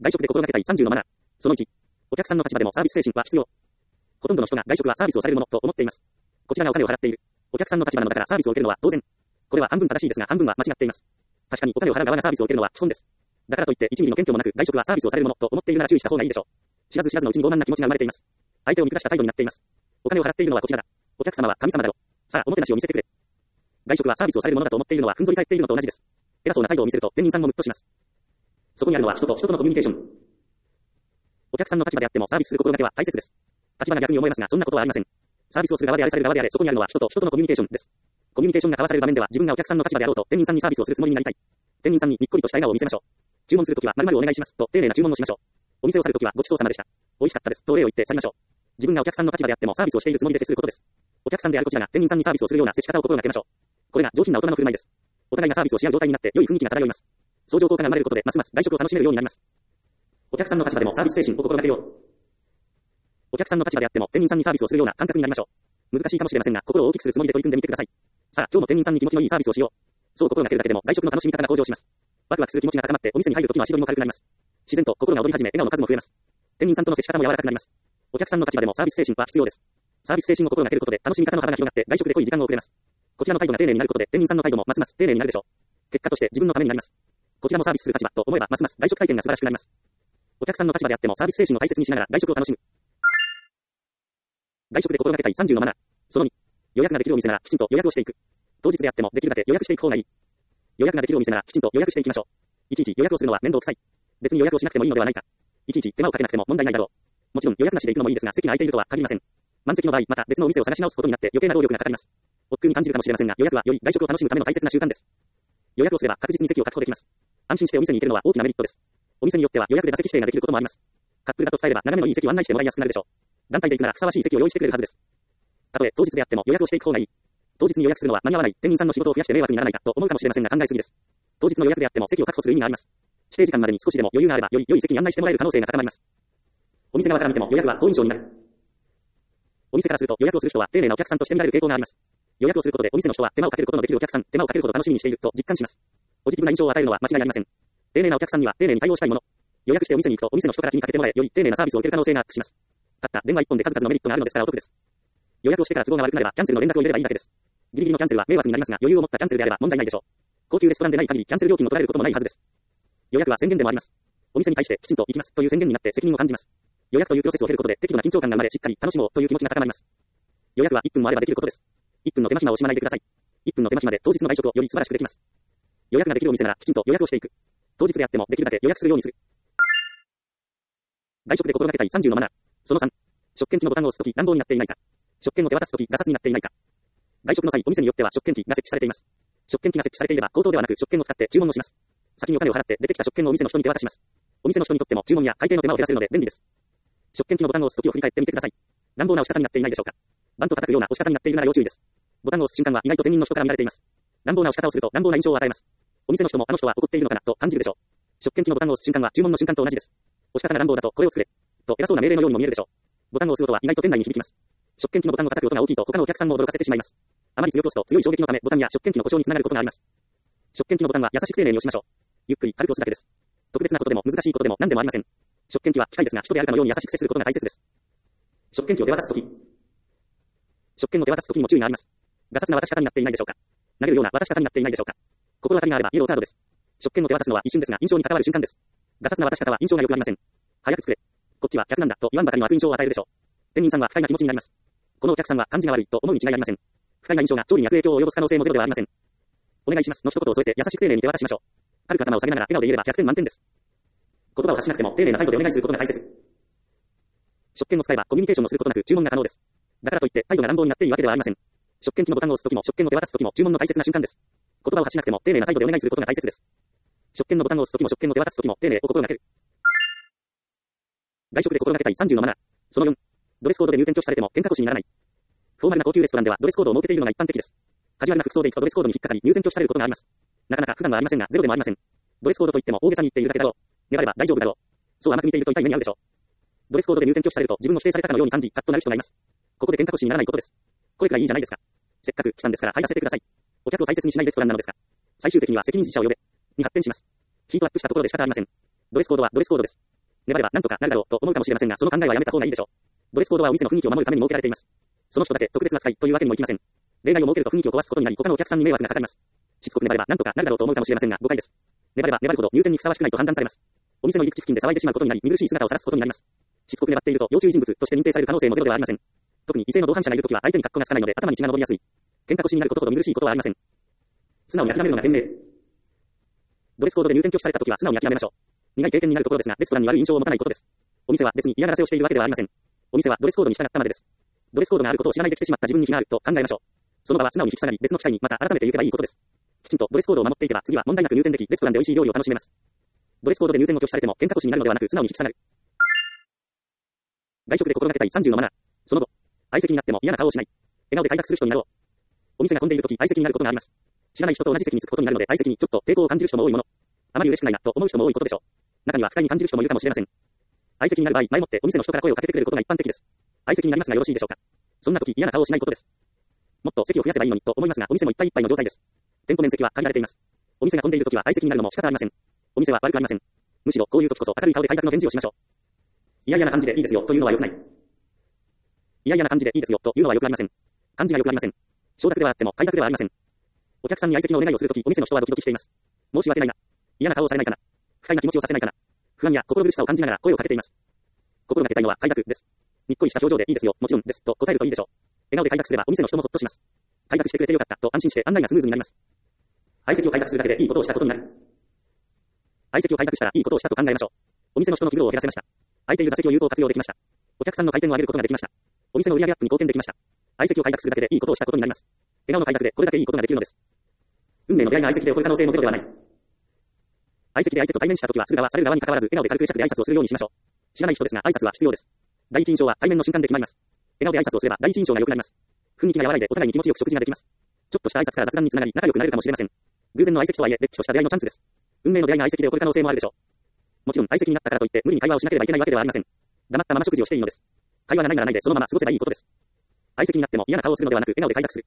外食で心がけたい30のマナー。その1、お客さんの立場でもサービス精神は必要。ほとんどの人が外食はサービスをされるものと思っています。こちらがお金を払っている。お客さんの立場なのだからサービスを受けるのは当然。これは半分正しいですが半分は間違っています。確かにお金を払う側がサービスを受けるのは基本です。だからといって1ミリの謙虚もなく外食はサービスをされるものと思っているなら注意した方がいいでしょう。知らず知らずのうちに傲慢な気持ちが生まれています。相手を見下した態度になっています。お金を払っているのはこちらだ。お客様は神様だろ。さあ、おもてなしを見せてくれ。外食はサービスをされるものだと思っているのはふんぞり返っているのと同じです。偉そうな態度を見せると店員さんもムッとします。そこにあるのは人と人とのコミュニケーション。お客さんの立場であってもサービスする心がけは大切です。立場が逆に思えますがそんなことはありません。サービスをする側であれされる側であれそこにあるのは人と人とのコミュニケーションです。コミュニケーションが交わされる場面では自分がお客さんの立場であろうと店員さんにサービスをするつもりになりたい。店員さんににっこりとした笑顔を見せましょう。注文するときは〇〇お願いしますと丁寧な注文をしましょう。お店を去るときはごちそうさまでした。美味しかったですと礼を言って去りましょう。自分がお客さんの立場であってもサービスをしているつもりで接することです。お客さんであるこちらが店員さんにサービスをするような接し方を心がけましょう。これが上品な大人の振る舞いです。お互いがサービスをし合う状態になって良い雰囲気が漂います。相乗効果が生まれることでますます外食を楽しめるようになります。お客さんの立場でもサービス精神を心がけよう。お客さんの立場であっても店員さんにサービスをするような感覚になりましょう。難しいかもしれませんが心を大きくするつもりで取り組んでみてください。さあ今日も店員さんに気持ちのいいサービスをしよう。そう心がけるだけでも外食の楽しみ方が向上します。ワクワクする気持ちが高まってお店に入るときの足取りも軽くなります。自然と心が躍り始め笑顔の数も増えます。店員さんとの接し方も柔らかくなります。お客さんの立場でもサービス精神は必要です。サービス精神を心がけることで楽しみ方の幅が広がって外食で濃い時間を送れます。こちらの態度が丁寧になることで店員さんの態度もますます丁寧になるでしょう。結果として自分のためになります。こちらもサービスする立場と思えばますます外食体験が素晴らしくなります。お客さんの立場であってもサービス精神を大切にしながら外食を楽しむ。外食で心がけたい30のマナー。その2、予約ができるお店ならきちんと予約をしていく。当日であってもできるだけ予約していく方がいい。予約ができるお店ならきちんと予約していきましょう。いちいち予約をするのは面倒くさい。別に予約をしなくてもいいのではないか。いちいち手間をかけなくても問題ないだろう。もちろん予約なしで行くのもいいですが席が空いているとは限りません。満席の場合また別のお店を探し直すことになって余計な労力がかかります。億劫に感じるかもしれませんが予約はより外食を楽しむための大切な習慣です。予約をすれば確実に席を確保できます。安心してお店に行けるのは大きなメリットです。お店によっては予約で座席指定ができることもあります。カップルだと伝えれば眺めのいい席を案内してもらいやすくなるでしょう。団体で行くならふさわしい席を用意してくれるはずです。たとえ当日であっても予約をしていく方がいい。当日に予約するのは間に合わない店員さんの仕事を増やして迷惑にならないかと思うかもしれませんが考えすぎです。当日の予約であっても席を確保する意味があります。指定時間までに少しでも余裕があればより良い席に案内してもらえる可能性が高まります。お店側から見ても予約は好印象になる。お店からすると予約をする人は丁寧なお客さんとして見られる傾向があります。予約をすることでお店の人は手間をかけることのできるお客さん、手間をかけるほど楽しみにしていると実感します。ポジティブな印象を与えるのは間違いありません。丁寧なお客さんには丁寧に対応したいもの。予約してお店に行くとお店の人から気にかけてもらえより丁寧なサービスを受ける可能性がアップします。たった電話一本で数々のメリットがあるのですからお得です。予約をしてから都合が悪くなればキャンセルの連絡を入れればいいだけです。ギリギリのキャンセルは迷惑になりますが余裕を持ったキャンセルであれば問題ないでしょう。高級レストランでない限りキャンセル料金を取られることもないはずです。予約は宣言でもあります。お店に対してきちんと行きますという宣言になって責任を感じます。予約というプロセスを経ることで適度な緊張感が生まれしっかり楽しもうという気持ちが高まります。予約は1分もあればできることです。1分の手間暇を惜しまないでください。1分の手間暇で当日の外食をより素晴らしくできます。予約ができるお店ならきちんと予約をしていく。当日であってもできるだけ予約するようにする。外食で心がけたい30のマナー。その3、食券機のボタンを押すとき乱暴になっていないか。食券を手渡すときガサツになっていないか。外食の際お店によっては食券機が設置されています。食券機が設置されていれば口頭ではなく食券を使って注文をします。先にお金を払って出てきた食券をお店の人に手渡します。お店の人にとっても注文や会計の手間を減らせるので便利です。食券機のボタンを押すときを振り返ってみてください。乱暴な押し方になっていないでしょうか。バンと叩くような押し方になっているなら要注意です。ボタンを押す瞬間は意外と店員の人から見られています。乱暴な押し方をすると乱暴な印象を与えます。お店の人もあの人は怒っているのかなと感じるでしょう。食券機のボタンを押す瞬間は注文の瞬間と同じです。押し方が乱暴だとこれを作れと偉そうな命令のようにも見えるでしょう。ボタンを押す音は意外と店内に響きます。食券機のボタンを叩く音が大きいと他のお客さんも驚かせてしまいます。あまり強く押すと強い衝撃のためボタンや食券機の故障につながることがあります。食券機のボタンは優しく丁寧に押しましょう。ゆっくり軽く押すだけです。特別なことでも難しいことでも何でもありません。食券機は機械ですが人であるかのように優しく接することが大切です。食券機を手渡すとき。食券を手渡すときにも注意があります。ガサツな渡し方になっていないでしょうか。投げるような渡し方になっていないでしょうか。心当たりがあればイエローカードです。食券を手渡すのは一瞬ですが印象に関わる瞬間です。ガサツな渡し方は印象が良くありません。早く作れ。こっちは客なんだと言わんばかりの悪印象を与えるでしょう。店員さんは不快な気持ちになります。このお客さんは感じが悪いと思うに違いありません。不快な印象が調理に悪影響を及ぼす可能性もゼロではありません。お願いしますの一言を添えて優しく丁寧に手渡しましょう。軽く頭を下げながら笑顔で言えれば100点満点です。言葉を発しなくても丁寧な態度でお願いすることが大切。食券を使えばコミュニケーションをすることなく注文が可能です。だからといって態度が乱暴になっていいわけではありません。食券機のボタンを押すときも食券を手渡すときも注文の大切な瞬間です。言葉を発しなくても丁寧な態度でお願いすることが大切です。食券のボタンを押すときも食券を手渡すときも丁寧を心がける。外食で心がけたい30のマナー。その4、ドレスコードで入店拒否されても喧嘩腰にならない。フォーマルな高級レストランではドレスコードを設けているのが一般的です。カジュアルな服装で行くとドレスコードに引っかかり入店拒否されることがあります。なかなか普段はありませんがゼロでもありません。ドレスコードといっても大げさに言っているだけだろう。粘れば大丈夫だろう。そう甘く見ていると痛い目に遭うでしょう。ドレスコードで入店拒否されると自分を否定されたかのように感じカッとなる人がいます。ここで喧嘩腰にならないことです。これくらいいいじゃないですか。せっかく来たんですから入らせてください。お客を大切にしないレストランなのですが、最終的には責任者を呼べに発展します。ヒートアップしたところで仕方ありません。 ドレスコードはドレスコードです。粘ればなんとかなるだろうと思うかもしれませんが、その考えはやめた方がいいでしょう。ドレスコードはお店の雰囲気を守るために設けられています。その人だけ特別扱いというわけにもいきません。例外を設けると雰囲気を壊すことになり、他のお客さんに迷惑がかかります。しつこく粘ればなんとかなるだろうと思うかもしれませんが、誤解です。粘れば粘るほど入店にふさわしくないと判断されます。お店の入り口付近で騒いでしまうことになり、見苦しい姿を晒すことになります。しつこく粘っていると要注意人物として認定される可能性もゼロではありません。特に異性の同伴者がいるときは相手に格好がつかないので頭に血が上りやすい。喧嘩腰になることほど見苦しいことはありません。素直に諦めるのが賢明。ドレスコードで入店拒否されたときは素直に諦めましょう。苦い経験になるところですが、レストランに悪い印象を持たないことです。お店は別に嫌がらせをしているわけではありません。お店はドレスコードに従ったまでです。ドレスコードがあることを知らないで来てしまった自分に非があると考えましょう。その場は素直に引き下がり、別の機会にまた改めて行けばいいことです。きちんとドレスコードを守っていけば次は問題なく入店でき、レストランで美味しい料理を楽しめます。ドレスコードで入店を拒否されても喧嘩腰になるのではなく素直に引き下がる。外食で心がけたい30のマナー。その後、相席になっても嫌な顔をしない。笑顔で開拓する人になろう。お店が混んでいるとき相席になることがあります。知らない人と同じ席に着くことになるので相席にちょっと抵抗を感じる人も多いもの。あまり嬉しくないなと思う人も多いことでしょう。中には不快に感じる人もいるかもしれません。相席になる場合、前もってお店の人から声をかけてくれることが一般的です。相席になりますがよろしいでしょうか。そんな時嫌な顔をしないことです。もっと席を増やせばいいのにと思いますが、お店もいっぱいいっぱいの状態です。店舗面積は限られています。お店が混んでいる時は相席になるのも仕方ありません。お店は悪くありません。むしろこういう時こそ明るい顔で開拓の返事をしましょう。嫌々な感じでいいですよというのは良くない。嫌々な感じでいいですよというのは良くありません。感じが良くありません。承諾ではあっても開拓ではありません。お客さんに相席のお願いをするとき、お店の人はドキドキしています。申し訳ないな。嫌な顔をされないかな。不快な気持ちをさせないかな。不安や心苦しさを感じながら声をかけています。心がけたいのは開拓です。にっこりした表情でいいですよ、もちろんですと答えるといいでしょう。笑顔で開拓すればお店の人もほっとします。開拓してくれてよかったと安心して案内がスムーズになります。相席を開拓するだけでいいことをしたことになる。相席を開拓したらいいことをしたと考えましょう。お店の人の気苦労を減らせました。空いている座席を有効活用できました。お客さんの回転を上げることができました。お店の売上アップに貢献できました。相席を開拓するだけでいいことをしたことになります。笑顔の開拓でこれだけいいことができるのです。運命の出会いが相席で起こる可能性もゼロではない。相席で相手と対面したときはする側される側に関わらず笑顔で軽く会釈で挨拶をするようにしましょう。知らない人ですが挨拶は必要です。第一印象は対面の瞬間で決まります。笑顔で挨拶をすれば第一印象が良くなります。雰囲気が和らいでお互いに気持ちよく食事ができます。ちょっとした挨拶から雑談につながり仲良くなれるかもしれません。偶然の相席とはいえ、れっきとした出会いのチャンスです。運命の出会いが相席で起こる可能性もあるでしょう。もちろん相席になったからといって無理に会話をしなければいけないわけではありません。黙ったまま食事をしていいのです。会話がないならないでそのまま過ごせばいいことです。相席になっても嫌な顔をするのではなく笑顔で開拓する。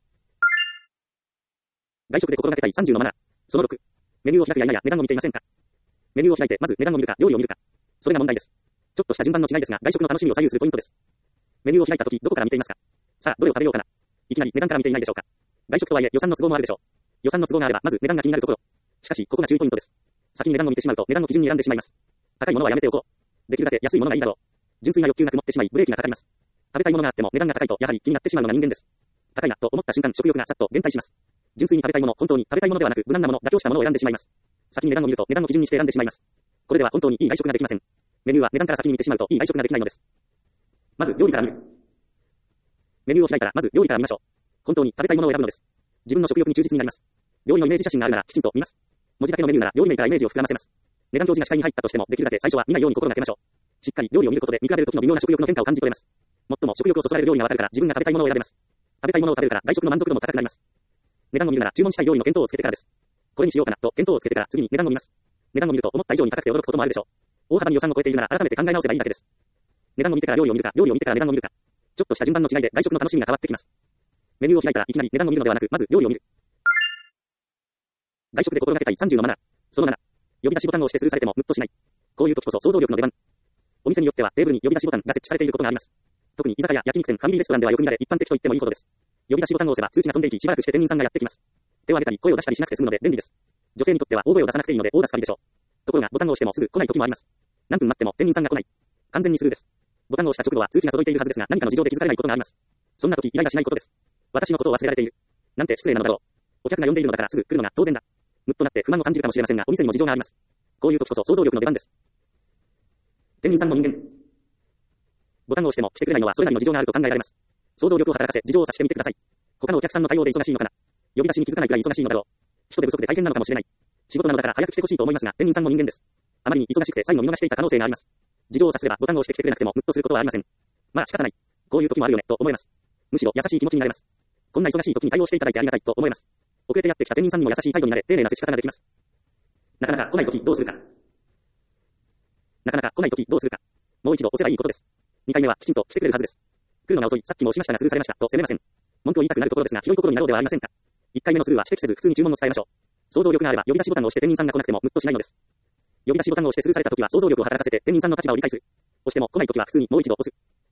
外食で心がけたい30のマナー。その6。メニューを開くや否や値段を見ていませんか。メニューを開いてまず値段を見るか料理を見るか。それが問題です。ちょっとした順番の違いですが外食の楽しみを左右するポイントです。メニューを開いたときどこから見ていますか。さあどれを食べようかな。いきなり値段から見ていないでしょうか。外食とはいえ予算の都合もあるでしょう。予算の都合があればまず値段が気になるところ。しかしここが注意ポイントです。先に値段を見てしまうと値段の基準に選んでしまいます。高いものはやめておこう。できるだけ安いものがいいだろう。純粋な欲求が曇ってしまいブレーキがかかります。食べたいものがあっても値段が高いとやはり気になってしまうのが人間です。高いなと思った瞬間食欲がさっと減退します。純粋に食べたいもの、本当に食べたいものではなく無難なもの、妥協したものを選んでしまいます。先に値段を見ると値段の基準にして選んでしまいます。これでは本当にいい外食ができません。メニューは値段から先に見てしまうといい外食ができないのです。まず料理から見る。メニューを開いたらまず料理から見ましょう。本当に食べたいものを選ぶのです。自分の食欲に忠実になります。料理のイメージ写真があるならきちんと見ます。文字だけのメニューなら料理名からイメージを膨らませます。値段表示が視界に入ったとしてもできるだけ最初は見ないように心がけましょう。しっかり料理を見ることで見比べる時の微妙な食欲の変化を感じ取れます。最も食欲をそそられる料理がわかるから自分が食べたいものを選べます。食べたいものを食べるから外食の満足度も高くなります。値段を見るなら注文したい料理の見当をつけてからです。これにしようかなと見当をつけてから次に値段を見ます。値段を見ると思った以上に高くて驚くこともあるでしょう。大幅に予算を超えているなら改めて考え直せばいいだけです。値段を見てから料理を見るか、料理を見てから値段を見るか。ちょっとした順番の違いで外食の楽しみが変わってきます。メニューを開いたらいきなり値段を見るのではなく、まず料理を見る。外食で心がけたい30のマナー。その7。呼び出しボタンを押してスルーされてもムッとしない。こういう時こそ想像力の出番。お店によってはテーブルに呼び出しボタンが設置されていることがあります。特に居酒屋、焼肉店、ファミリーレストランではよく見られ一般的と言ってもいいことです。呼び出しボタンを押せば通知が飛んでいき、しばらくして店員さんがやってきます。手を挙げたり声を出したりしなくて済むので便利です。女性にとっては大声を出さなくていいので大助かりでしょう。ところがボタンを押してもすぐ来ない時もあります。何分待っても店員さんが来ない。完全にスルーです。ボタンを押した直後は通知が届いているはずですが何かの事情で気づかれないことがあります。そんな時イライラしないことです。私のことを忘れられている。なんて失礼なのだろう。お客が呼んでいるのだからすぐ来るのが当然だ。ムッとなって不満を感じるかもしれませんがお店にも事情があります。こういう時こそ想像力の出番です。店員さんも人間。ボタンを押しても来てくれないのはそれなりの事情があると考えられます。想像力を働かせ事情を察してみてください。他のお客さんの対応で忙しいのかな。呼び出しに気づかないくらい忙しいのだろう。人手不足で大変なのかもしれない。仕事なのだから早く来てほしいと思いますが店員さんも人間です。あまりに忙しくてサインを見逃していた可能性があります。事情を察すればボタンを押してきてくれなくてもムッとすることはありません。まあ仕方ない。こういう時もあるよねと思います。むしろ優しい気持ちになれます。こんな忙しい時に対応していただいてありがたいと思います。遅れてやってきた店員さんにも優しい態度になれ丁寧な接し方ができます。なかなか来ない時どうするか。なかなか来ない時どうするか。もう一度押せばいいことです。2回目はきちんと来てくれるはずです。来るのが遅い、さっきも押しましたがスルーされましたと責めません。文句を言いたくなるところですが広い心になろうではありませんか。1回目のスルーは指摘せず普通に注文を伝えましょう。想像力があれば呼び出しボタンを押して店員さんが来なくてもムッとしないのです。 呼び出しボタンを押してスルーされたときは想像力を働かせて店員さんの立場を理解する。押しても来ないときは普通にもう一度押す。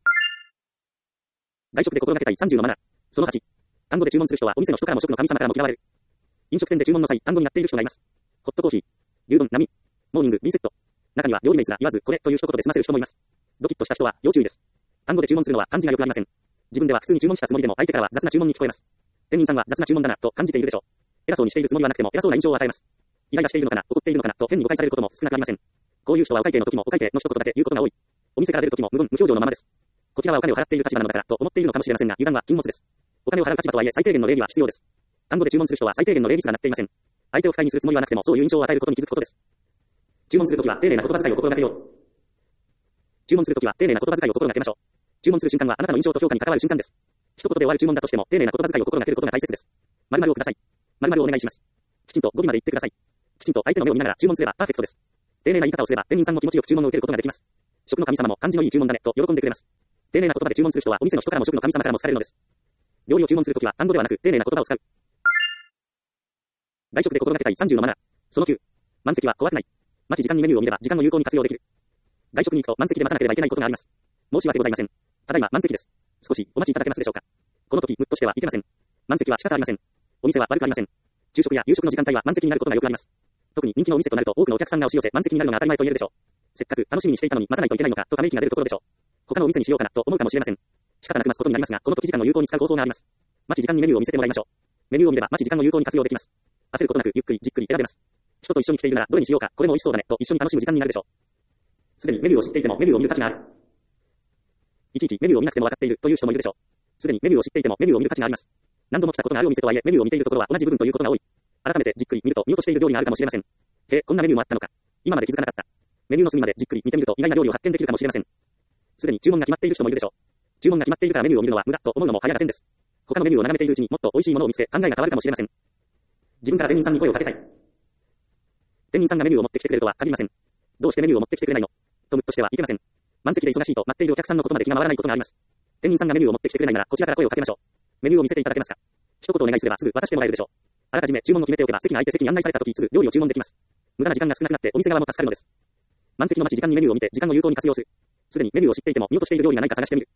外食で心がけたい30のマナー。その8。単語で注文する人はお店の人からも食の神様からも嫌われる。飲食店で注文の際、単語になっている人がいます。ホットコーヒー、牛丼、並、モーニング、Bセット。中には料理名すら言わず、これという一言で済ませる人もいます。ドキッとした人は要注意です。単語で注文するのは感じが良くありません。自分では普通に注文したつもりでも相手からは雑な注文に聞こえます。店員さんは雑な注文だなと感じているでしょう。偉そうにしているつもりはなくても偉そうな印象を与えます。イライラしているのかな、怒っているのかなと変に誤解されることも少なくありません。こういう人はお会計の時もお会計の一言だけ言うことが多い。お店から出る時も無言無表情のままです。こちらはお金を払っている立場なのだからと思っているのかもしれませんが、油断は禁物です。お金を払う立場とはいえ最低限の礼儀は必要です。単語で注文する人は最低限の礼儀すらなっていません。相手を不快にするつもりはなくてもそういう印象を与えることに気づくことです。注文するときは丁寧な言葉遣いを心がけよう。注文するときは丁寧な言葉遣いを心がけましょう。注文する瞬間はあなたの印象と評価に関わる瞬間です。一言で終わる注文だとしても丁寧な言葉遣いを心がけることが大切です。〇〇をください。〇〇をお願いします。きちんと語尾まで言ってください。きちんと相手の目を見ながら注文すればパーフェクトです。丁寧な言い方をすれば店員さんも気持ちよく注文を受けることができます。食の神様も感じのいい注文だねと喜んでくれます。丁寧な言葉で注文する人はお店の人からも食の神様からも好かれるのです。料理を注文するときは単語ではなく丁寧な言葉を使う。外食で心がけたい30のマナー。その9。満席は怖くない。待ち時間にメニューを見れば時間の有効に活用できる。外食に行くと満席で待たなければいけないことがあります。申し訳ございません。ただいま満席です。少しお待ちいただけますでしょうか。この時ムッとしてはいけません。満席は仕方ありません。お店は悪くありません。昼食や夕食の時間帯は満席になることがよくあります。特に人気のお店となると多くのお客さんが押し寄せ満席になるのが当たり前と言えるでしょう。せっかく楽しみにしていたのに待たないといけないのかとため息が出るところでしょう。他のお店にしようかなと思うかもしれません。仕方なく待つことになりますが、この時時間の有効に使う方法があります。待ち時間にメニューを見せてもらいましょう。メニューを見れば待ち時間の有効に活用できます。焦ることなくゆっくりじっくり選べます。人と一緒に来ているならどれにしようか、これも美味しそうだねと一緒に楽しむ時間になるでしょう。すでにメニューを知っていてもメニューを見る価値がある。いちいちメニューを見なくても分かっているという人もいるでしょう。すでにメニューを知っていてもメニューを見る価値があります。何度も来たことがあるお店とはいえメニューを見ているところは同じ部分ということが多い。改めてじっくり見ると見落としている料理があるかもしれません。へえ、こんなメニューもあったのか。今まで気づかなかった。メニューの隅までじっくり見てみると意外な料理を発見できるかもしれません。すでに注文が決まっている人もいるでしょう。注文が決まっているからメニューを見るのは無駄と思うのも早が点です。他のメニューを眺めているうちにもっと美味しいものを見つけ考えが変わるかもしれません。自分から店員さんに声をかけたい。店員さんがメニューを持ってきてくれるとは限りません。どうしてメニューを持ってきてくれないのとムッとしてはいけません。満席で忙しいと待っているお客さんのことまで気が回らないことがあります。店員さんがメニューを持ってきてくれないならこちらから声をかけましょう。メニューを見せていただけますか。一言お願いすればすぐ渡してもらえるでしょう。あらかじめ注文を決めておけば席が空いて席に案内された時すぐ料理を注文できます。無駄な時間が少なくなってお店側も助かるのです。満席の待ち時間にメニューを見て時間の有効に活用する。すでにメニューを知っていても見落としている料理が何か探してみる。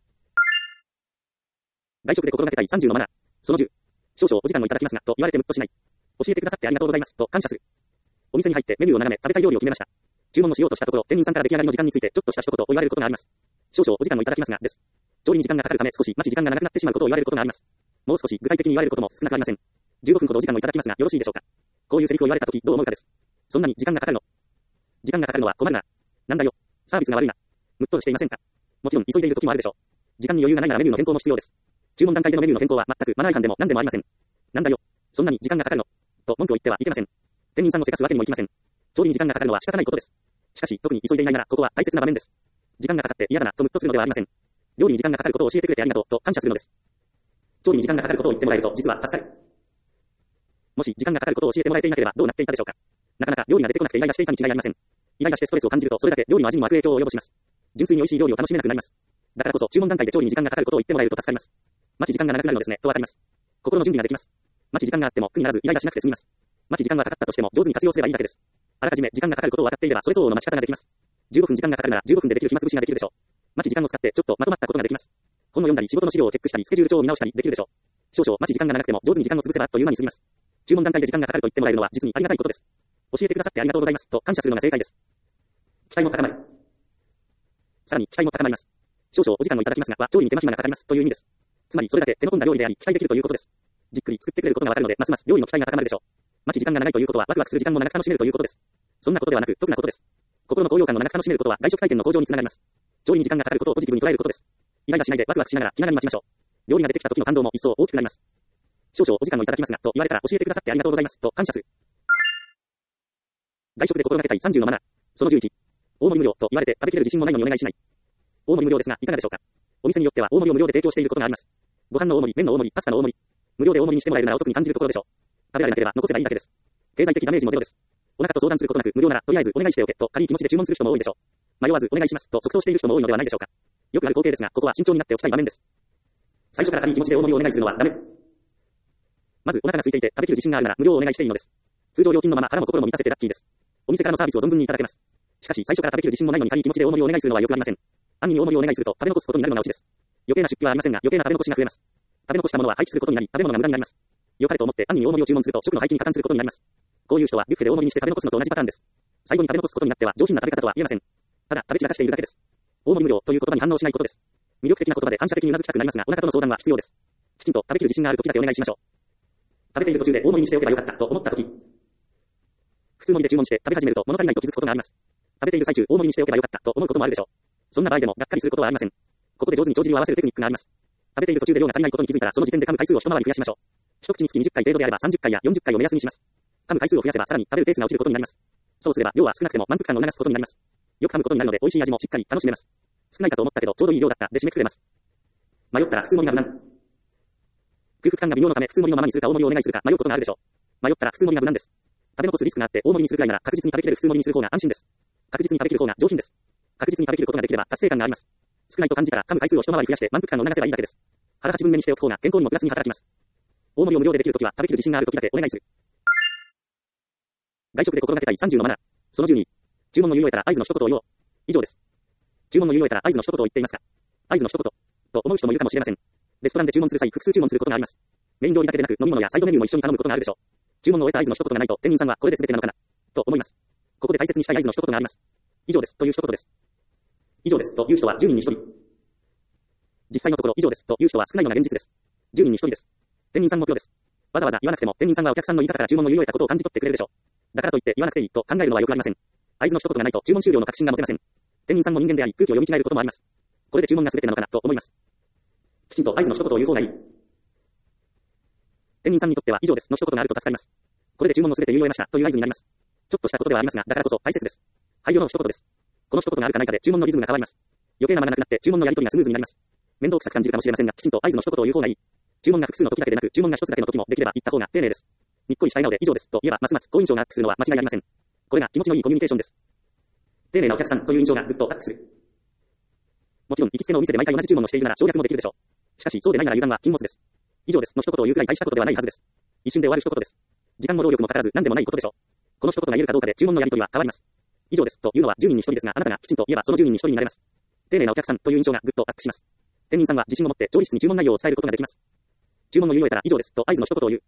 外食で心がけたい30のマナー。その10。少々お時間をいただきますがと言われてムッとしない。教えてくださってありがとうございますと感謝する。お店に入ってメニューを眺め食べたい料理を決めました。注文をしようとしたところ店員さんから出来上がりの時間についてちょっとした一言を言われることがあります。少々お時間をいただきますがです。調理に時間がかかるため少し待ち時間が長くなってしまうことを言われることがあります。もう少し具体的に言われることも少なくありません。15分ほどお時間をいただきますがよろしいでしょうか。こういうセリフを言われたときどう思うかです。そんなに時間がかかるの。時間がかかるのは困るな。なんだよ。サービスが悪いな。ムッとしていませんか。もちろん急いでいる時もあるでしょう。時間に余裕がないならメニューの変更も必要です。注文段階でのメニューの変更は全くマナー違反でも何でもありません。なんだよ。そんなに時間がかかるの。と文句を言ってはいけません。店員さんをせかすわけにもいきません。調理に時間がかかるのは仕方ないことです。しかし特に急いでいないならここは大切な場面です。時間がかかって嫌だなとムッとするのではありません。料理に時間がかかることを教えてくれてありがとうと感謝するのです。調理に時間がかかることを言ってもらえると実は助かる。もし時間がかかることを教えてもらえていなければどうなっていたでしょうか。なかなか料理が出てこなくてイライラしていたに違いありません。イライラしてストレスを感じるとそれだけ料理の味にも悪影響を及ぼします。純粋に美味しい料理を楽しめなくなります。だからこそ注文段階で調理に時間がかかることを言ってもらえると助かります。待ち時間が長くなるのですねとわかります。心の準備ができます。待ち時間があっても苦にならずイライラしなくて済みます。待ち時間がかかったとしても上手に活用すればいいだけです。あらかじめ時間がかかることを分かっていればそれ相応の待ち方ができます。15分時間がかかるなら15分でできる暇つぶしができるでしょう。待ち時間を使ってちょっとまとまったことができます。本を読んだり仕事の資料をチェックしたりスケジュール帳を見直したりできるでしょう。少々待ち時間が長くても上手に時間を潰せばあっという間に過ぎます。注文段階で時間がかかると言ってもらえるのは実にありがたいことです。教えてくださってありがとうございますと感謝するのが正解です。期待も高まる。さらに期待も高まります。少々お時間をいただきますがは調理に手間暇がかかりますという意味です。つまりそれだけ手の込んだ料理であり期待できるということです。じっくり作ってくれることがわかるのでますます料理の期待が高まるでしょう。待ち時間が長いということはワクワクする時間も長く楽しめるということです。そんなことではなく得なことです。心の高揚感の長く楽しめることは外食体験の向上につながります。調理に時間がかかることをポジティブに捉えることです。イライラしないでワクワクしながら気長に待ちましょう。料理が出てきた時の感動も一層大きくなります。少々お時間をいただきますがと言われたら教えてくださってありがとうございますと感謝する。外食で心がけたい30のマナー。その11。大盛り無料と言われて食べきれる自信もないのにお願いしない。大盛り無料ですがいかがでしょうか。お店によっては大盛りを無料で提供していることがあります。ご飯の大盛り、麺の大盛り、パスタの大盛り。無料で大盛りにしてもらえるならお得に感じるところでしょう。食べられなければ残せばいいだけです。経済的ダメージもゼロです。お腹と相談することなく無料ならとりあえずお願いしておけと軽い気持ちで注文する人も多いでしょう。迷わずお願いしますと即答している人も多いのではないでしょうか。よくある光景ですがここは慎重になっておきたい場面です。最初から軽い気持ちで大盛りをお願いするのはダメ。まずお腹が空いていて食べきる自信があるなら無料をお願いしていいのです。通常料金のまま腹も心も満たせてラッキーです。 お店からのサービスを存分にいただけます。しかし、最初から食べきる自信もないのに軽い気持ちで大盛りをお願いするのはよくありません。暗に大盛りをお願いすると、食べ残すことになるのがオチです。余計な出費はありませんが、余計な食べ残しが増えます。食べ残したものは廃棄することになり、食べ物が無駄になります。良かれと思って暗に大盛りを注文すると、食の廃棄に加担することになります。こういう人は、ビュッフェで大盛りにして食べ残すのと同じパターンです。最後に食べ残すことになっては、上品な食べ方とは言えません。ただ、食べ散らかしているだけです。大盛り無料という言葉に反応しないことです。魅力的な言葉で反射的に頷きたくなりますが、お腹との相談は必要です。きちんと食べきる自信がある時だけお願いしましょう。食べている途中で大盛りにしておけばよかったと思った時。普通盛りで注文して食べ始めると物足りないと気づくことがあります。食べている最中大盛りにしておけばよかったと思うこともあるでしょう。そんな場合でもがっかりすることはありません。ここで上手に帳尻を合わせるテクニックがあります。食べている途中で量が足りないことに気づいたらその時点で噛む回数を一回り増やしましょう。一口につき20回程度であれば30回や40回を目安にします。噛む回数を増やせばさらに食べるペースが落ちることになります。そうすれば量は少なくても満腹感を促すことになります。よく噛むことになるので美味しい味もしっかり楽しめます。少ないかと思ったけどちょうどいい量だったで締めくくれます。迷ったら普通盛りが無難。空腹感が微妙のため普通盛りのままにするか大盛りをお願いするか迷うことがあるでしょう。迷ったら普通盛りが無難です。食べ残すリスクがあって大盛りにするくらいなら確実に食べきれる普通盛りにする方が安心です。確実に食べきる方が上品です。確実に食べきることができれば達成感があります。少ないと感じたら噛む回数を一回り増やして満腹感を促せばいいだけです。腹8分目にしておく方が健康にもプラスに働きます。大盛りを無料でできるときは食べきる自信があるときだけお願いする。外食で心がけたい30のマナー。その12。注文の言い終えたら合図の一言を言おう。以上です。注文の言い終えたら合図の一言を言っていますか？合図の一言と思う人もいるかもしれません。レストランで注文する際、複数注文することがあります。メイン料理だけでなく飲み物やサイドメニューも一緒に頼むことがあるでしょう。注文を終えた合図の一言がないと店員さんはこれで全てなのかなと思います。ここで大切にしたい合図の一言があります。以上ですという一言です。以上ですという人は10人に1人。実際のところ以上ですという人は少ないのが現実です。10人に1人です。店員さんもプロです。わざわざ言わなくても店員さんはお客さんの言い方から注文の言い終えたことを感じ取ってくれるでしょう。だからといって言わなくていいと考えるのはよくありません。合図の一言がないと注文終了の確信が持てません。店員さんも人間であり空気を読み違えることもあります。これで注文が全てなのかなと思います。きちんと合図の一言を言う方がいい。店員さんにとっては以上ですの一言があると助かります。これで注文の全て言い終えましたという合図になります。ちょっとしたことではありますが、だからこそ大切です。はいよの一言です。この一言があるかないかで注文のリズムが変わります。余計な間がなくなって注文のやり取りがスムーズになります。面倒くさく感じるかもしれませんが、きちんと合図の一言を言う方がいい。注文が複数の時だけでなく、注文が一つだけの時もできれば言った方が丁寧です。にっこりした笑顔で以上ですと言えばますます好印象がアップするのは間違いありません。これが気持ちのいいコミュニケーションです。丁寧なお客さんという印象がぐっとアップする。もちろん行きつけのお店で毎回同じ注文をしているなら省略もできるでしょう。しかしそうでないなら油断は禁物です。以上ですの一言を言うくらい大したことではないはずです。一瞬で終わる一言です。時間も労力もかからず何でもないことでしょう。この一言が言えるかどうかで注文のやり取りは変わります。以上ですというのは10人に1人ですが、あなたがきちんと言えばその10人に1人になれます。丁寧なお客さんという印象がぐっとアップします。店員さんは自信を持って調理室に注文内容を伝えることができます。注文の言い終えたら以上ですと合図の一言を言う。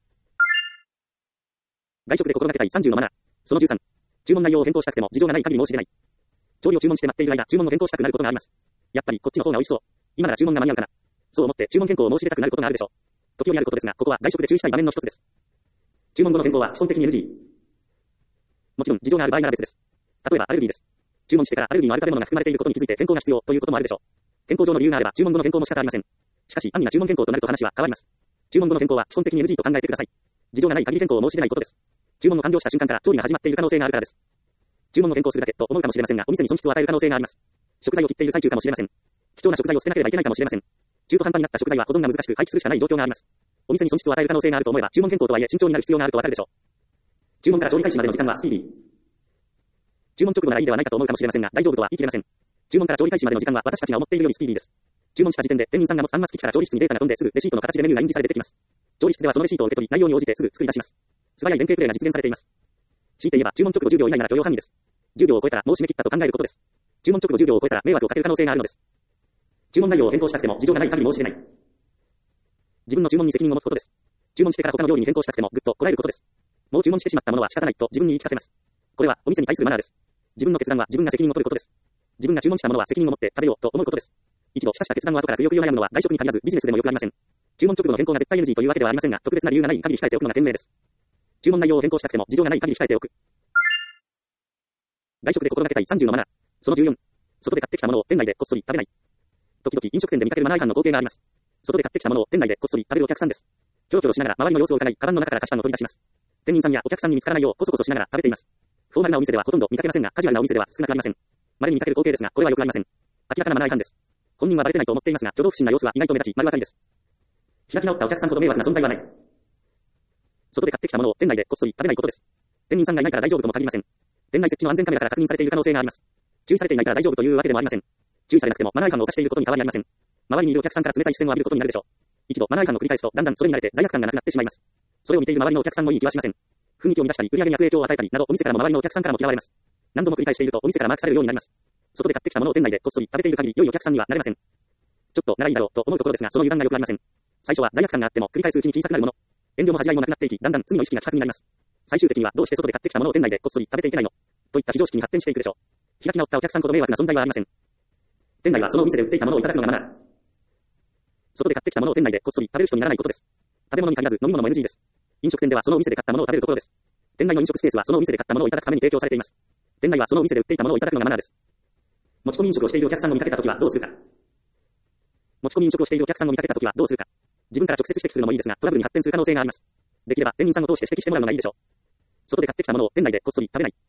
外食で心がけたい30のマナー。その13。注文内容を変更したくても事情がない限り申し出ない。調理を注文して待っている間、注文の変更したくなることがあります。やっぱりこっちの方が美味しそう。今なら注文が間に合うかな。そう思って注文変更を申し出たくなることがあるでしょう。時折あることですが、ここは外食で注意したい場面の一つです。注文後の変更は基本的に NG。もちろん事情がある場合なら別です。例えばアレルギーです。注文してからアレルギーのある食べ物が含まれていることに気づいて変更が必要ということもあるでしょう。健康上の理由があれば注文後の変更も仕方ありません。しかし安易な注文変更となると話は変わります。注文後の変更は基本的に NG と考えてください。事情がない限り変更を申し出ないことです。注文の完了した瞬間から調理が始まっている可能性があるからです。注文の変更するだけと思うかもしれませんが、お店に損失を与える可能性があります。食材を切っている最中かもしれません。貴重な食材を捨てなければいけないかもしれません。中途半端になった食材は保存が難しく廃棄するしかない状況があります。お店に損失を与える可能性があると思えば注文変更とはいえ慎重になる必要があるとわかるでしょう。注文から調理開始までの時間はスピーディー。注文直後ならいいではないかと思うかもしれませんが、大丈夫とは言い切れません。注文から調理開始までの時間は私たちが思っているよりスピーディーです。注文した時点で店員さんが持つあんます機器から調理室にデータが飛んですぐレシートの形でメニューが印字されて出てきます。調理室ではそのレシートを受け取り内容に応じてすぐ作り出します。素早い連携プレイが実現されています。強いて言えば注文直後10秒以内なら許容範囲です。10秒を超えたらもう締め切ったと考えることです。注文直後10秒を超えたら迷惑をかける可能性があるのです。注文内容を変更したくても事情がない限り申し出ない。自分の注文に責任を持つことです。注文してから他の料理に変更したくてもぐっとこらえることです。もう注文してしまったものは仕方ないと自分に言い聞かせます。これはお店に対するマナーです。自分の決断は自分が責任を取ることです。自分が注文したものは責任を持って食べようと思うことです。一度しかした決断を後からくよくよ悩むのは外食に限らずビジネスでもよくありません。注文直後の変更が絶対 NG というわけではありませんが、特別な理由がない限り控えておくのが賢明です。注文内容を変更したくても事情がない限り控えておく。外食で心がけたい30のマナー。その14。外で買ってきたものを店内でこっそり食べない。時々飲食店で見かけるマナー違反の光景があります。外で買ってきたものを店内でこっそり食べるお客さんです。キョロキョロしながら周りの様子を伺い、カバンの中から菓子パンを取り出します。店員さんやお客さんに見つからないようコソコソしながら食べています。フォーマルなお店ではほとんど見かけませんが、カジュアルなお店では少なくありません。稀に見かける光景ですが、これはよくありません。明らかなマナー違反です。本人はバレてないと思っていますが、挙動不審な様子は意外と目立ち、丸分かりです。開き直ったお客さんほど迷惑な存在はない。外で買ってきたものを店内でこっそり食べないことです。店員さんがいないから大丈夫とも限りません。店内設置の安全カメラから確認されている可能性があります。注意されていないから大丈夫というわけでもありません。注意されなくてもマナー違反を犯していることに変わりありません。周りにいるお客さんから冷たい視線を浴びることになるでしょう。一度マナー違反を繰り返すとだんだんそれに慣れて罪悪感がなくなってしまいます。それを見ている周りのお客さんもいい気はしません。 雰囲気を乱したり、売上に悪影響を与えたりなど、お店からも周りのお客さんからも嫌われます。何度も繰り返していると、お店からマークされるようになります。外で買ってきたものを店内でこっそり食べている限り、良いお客さんにはなれません。ちょっとならいいだろうと思うところですが、その油断が良くありません。最初は罪悪感があっても、繰り返すうちに小さくなるもの。遠慮も恥じらいもなくなっていき、だんだん罪の意識が希薄になります。最終的には、どうして外で買ってきたものを店内でこっそり食べていけないのといった非常識に発展していくでしょう。開き直ったお客さんほど迷惑な存在はありません。店内はそのお店で売っていたものをいただくのがマナー。外で買ってきたものを店内でこっそり食べる人にならないことです。食べ物に限らず飲み物も NG です。飲食店ではそのお店で買ったものを食べるところです。店内の飲食スペースはそのお店で買ったものをいただくために提供されています。店内はそのお店で売っていたものをいただくのがマナーです。持ち込み飲食をしているお客さんを見かけたときはどうするか。持ち込み飲食をしているお客さんを見かけたときはどうするか。自分から直接指摘するのもいいですが、トラブルに発展する可能性があります。できれば店員さんを通して指摘してもらうのがいいでしょう。外で買ってきたものを店内でこっそり食べない。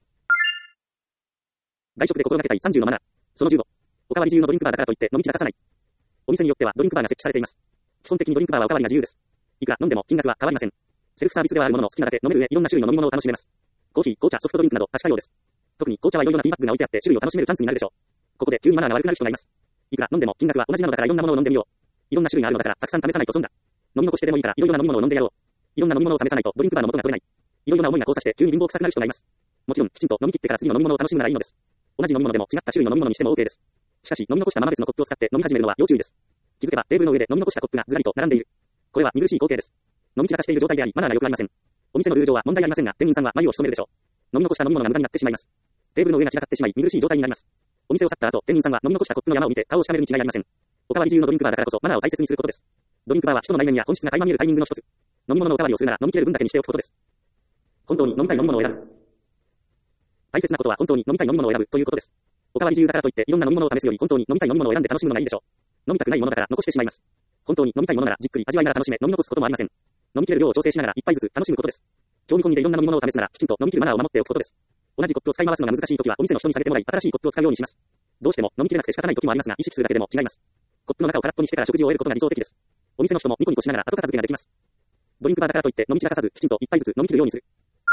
外食で心がけたい30のマナー。その15。おかわり自由のドリンクバーだからといって飲み散らかさない。お店によってはドリンクバーが設置されています。基本的にドリンクバーはおかわりが自由です。いくら飲んでも金額は変わりません。セルフサービスではあるものの好きなだけ飲める上、いろんな種類の飲み物を楽しめます。コーヒー、紅茶、ソフトドリンクなど多種多様です。特に紅茶はいろいろなティーバッグが置いてあって種類を楽しめるチャンスになるでしょう。ここで急にマナーが悪くなる人がいます。いくら飲んでも金額は同じなのだからいろんなものを飲んでみよう。いろんな種類があるのだからたくさん試さないと損だ。飲み残してでもいいからいろいろな飲み物を飲んでやろう。いろんな飲み物を試さないとドリンクバーの元が取れない。いろいろな思いが交差して急に貧乏臭くなる人がいます。もちろんきちんと飲み切ってから次の飲み物を楽しむならいいのです。同じ飲み物でも違った種類の飲み物にしても OK です。しかし飲み残したまま別のコップを使って飲み始めるのは要注意です。気づけばテーブルの上で飲み残したコップがずらりと並んでいる。これは見苦しい光景です。飲み散らかしている状態でありマナーが良くありません。お店のルール上は問題ありませんが、店員さんは眉を潜めるでしょう。飲み残した飲み物が無駄になってしまいます。テーブルの上が散らかってしまい見苦しい状態になります。お店を去った後、店員さんは飲み残したコップの山を見て顔をしかめるに違いありません。おかわり自由のドリンクバーだからこそマナーを大切にすることです。ドリンクバーは人の内面や本質が垣間見えるタイミングの一つ。飲み物のおかわりをするなら飲み切れる分だけにしておくことです。本当に飲みたい飲み物を選ぶ。大切なことは本当に飲みたい飲み物を選ぶということです。おかわり自由だからといっていろんな飲み物を試すより本当に飲みたい飲み物を選んで楽しむのがいいでしょう。飲みたくないものだから残してしまいます。本当に飲みたいものならじっくり味わいなら楽しめ飲み残すこともありません。飲み切れる量を調整しながら一杯ずつ楽しむことです。興味込みでいろんな飲み物を試すならきちんと飲み切るマナーを守っておくことです。同じコップを使い回すのが難しいときはお店の人に下げてもらい新しいコップを使うようにします。どうしても飲み切れなくて仕方ないときもありますが意識するだけでも違います。コップの中を空っぽにしてから食事を終えることが理想的です。お店の人もニコニコしながら後片付けができます。ドリンクバーだからといって飲み散らかさずきちんと一杯ずつ飲み切るようにする。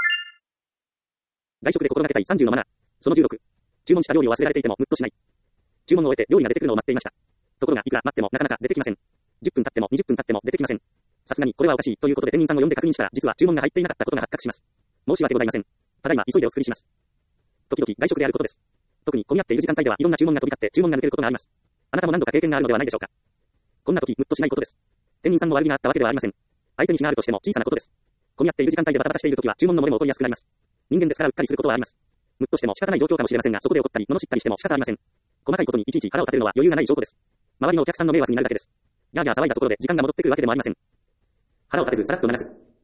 外食で心がけたい30のマナー。その16。注文した料理を忘れられていてもムッとしない。注文を終えて料理が出てくるのを待っていました。ところがいくら待ってもなかなか出てきません。10分経っても20分経っても出てきません。さすがにこれはおかしいということで店員さんを呼んで確認したら実は注文が入っていなかったことが発覚します。申し訳ございません。ただいま急いでお作りします。時々外食であることです。特に混み合っている時間帯ではいろんな注文が飛び交って注文が抜けることがあります。あなたも何度か経験があるのではないでしょうか。こんな時ムッとしないことです。店員さんも悪気があったわけではありません。相手に非があるとしても小さなことです。混み合っている時間帯でバタバタしている時は注文の漏れも起こりやすくなります。人間ですからうっかりすることはあります。ムッとしても仕方ない状況かもしれませんがそこで怒ったり罵ったりしても仕方ありません。細かいことにいちいち腹を立てるのは余裕がない証拠です。周りのお客さんの迷惑になるだけです。ギャーギャー騒いだところで時間が戻ってくるわけでもありません。腹を立てずさらっと流す。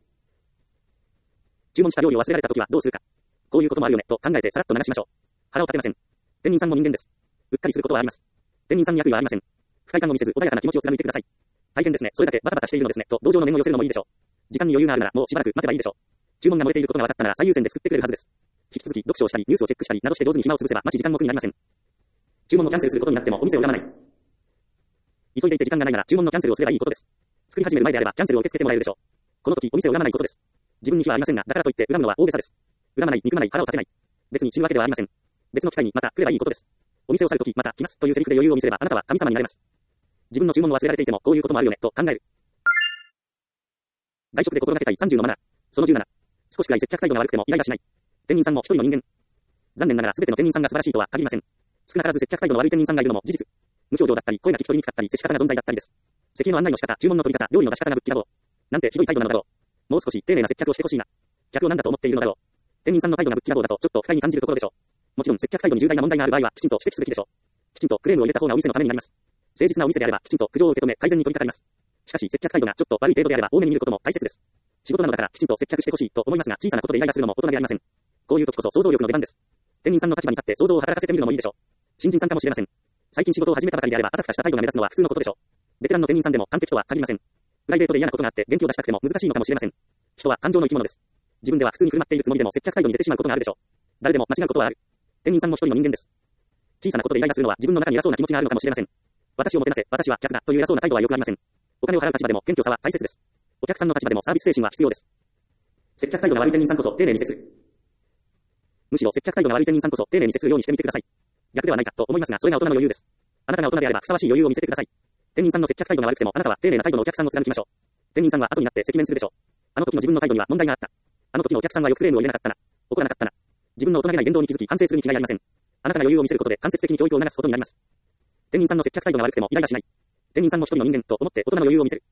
注文した料理を忘れられた時はどうするか。こういうこともあるよねと考えてさらっと流しましょう。腹を立てません。店員さんも人間です。うっかりすることはあります。店員さんに悪意はありません。不快感を見せず穏やかな気持ちを貫いてください。大変ですね。それだけバタバタしているのですねと同情の念を寄せるのもいいでしょう。時間に余裕があるならもうしばらく待てばいいでしょう。注文が漏れていることが分かったなら最優先で作ってくれるはずです。引き続き読書をしたりニュースをチェックしたりなどして上手に暇を潰せば待ち時間も苦になりません。注文をキャンセルすることになってもお店を恨まない。急いでいて時間がないなら注文のキャンセルをすればいいことです。作り始める前であればキャンセルを受け付けてもらえるでしょう。この時お店を恨まないことです。自分に非はありませんがだからといって恨むのは大げさです。恨まない、憎まない、腹を立てない。別に死ぬわけではありません。別の機会にまた来ればいいことです。お店を去るときまた来ますというセリフで余裕を見せればあなたは神様になれます。自分の注文を忘れられていてもこういうこともあるよねと考える。外食で心がけたい30のマナー。その17。少しくらい接客態度が悪くてもイライラしない。店員さんも一人の人間。残念ながら全ての店員さんが素晴らしいとは限りません。少なからず接客態度の悪い店員さんがいるのも事実。無表情だったり声が聞き取りにくかったり接し方が存在だったりです。席の案内の仕方、注文の取り方、料理の出し方がぶっきらぼう。なんてひどい態度なのだろう。もう少し丁寧な接客をしてほしいな。客を何だと思っているのだろう。店員さんの態度がぶっきらぼうだとちょっと不快に感じるところでしょう。もちろん接客態度に重大な問題がある場合はきちんと指摘すべきでしょう。きちんとクレームを入れた方がお店のためになります。誠実なお店であればきちんと苦情を受け止め改善に取り掛かります。しかし接客態度がちょっと悪い程度であれば多めに見ることも大切です。仕事なのだからきちんと接客してほしいと思いますが小さなことでイライラするのも大人でありません。こういう時こそ想像力の出番です。店員さんの立場に立って想像を働かせてみるのもいいでしょう。新人さんかもしれません。最近仕事を始めたばかりであればあたふたした態度が目立つのは普通のことでしょう。ベテランの店員さんでも完璧とは限りません。プライベートで嫌なことがあって元気を出したくても難しいのかもしれません。人は感情の生き物です。自分では普通に振る舞っているつもりでも接客態度に出てしまうことがあるでしょう。誰でも間違うことはある。店員さんも一人の人間です。小さなことでイライラするのは自分の中に偉そうな気持ちがあるのかもしれません。私をもてなせ、私は客だという偉そうな態度はよくありません。お金を払う立場でも謙虚さは大切です。お客さんの立場でもサービス精神は必要です。接客態度が悪い店員さんこそ丁寧に接する。むしろ接客態度が悪い店員さんこそ丁寧に接するようにしてみてください。逆ではないかと思いますがそれが大人の余裕です。あなたが大人であればふさわしい余裕を見せてください。店員さんの接客態度が悪くてもあなたは丁寧な態度のお客さんを貫きましょう。店員さんは後になって赤面するでしょう。あの時の自分の態度には問題があった。 あの時のお客さんはよくクレームを入れなかったな。怒らなかったな。自分の大人げない言動に気づき反省するに違いありません。あなたが余裕を見せることで間接的に教育を促すことになります。店員さんの接客態度が悪くてもイライラしない。店員さんも一人の人間と思って大人の余裕を見せる。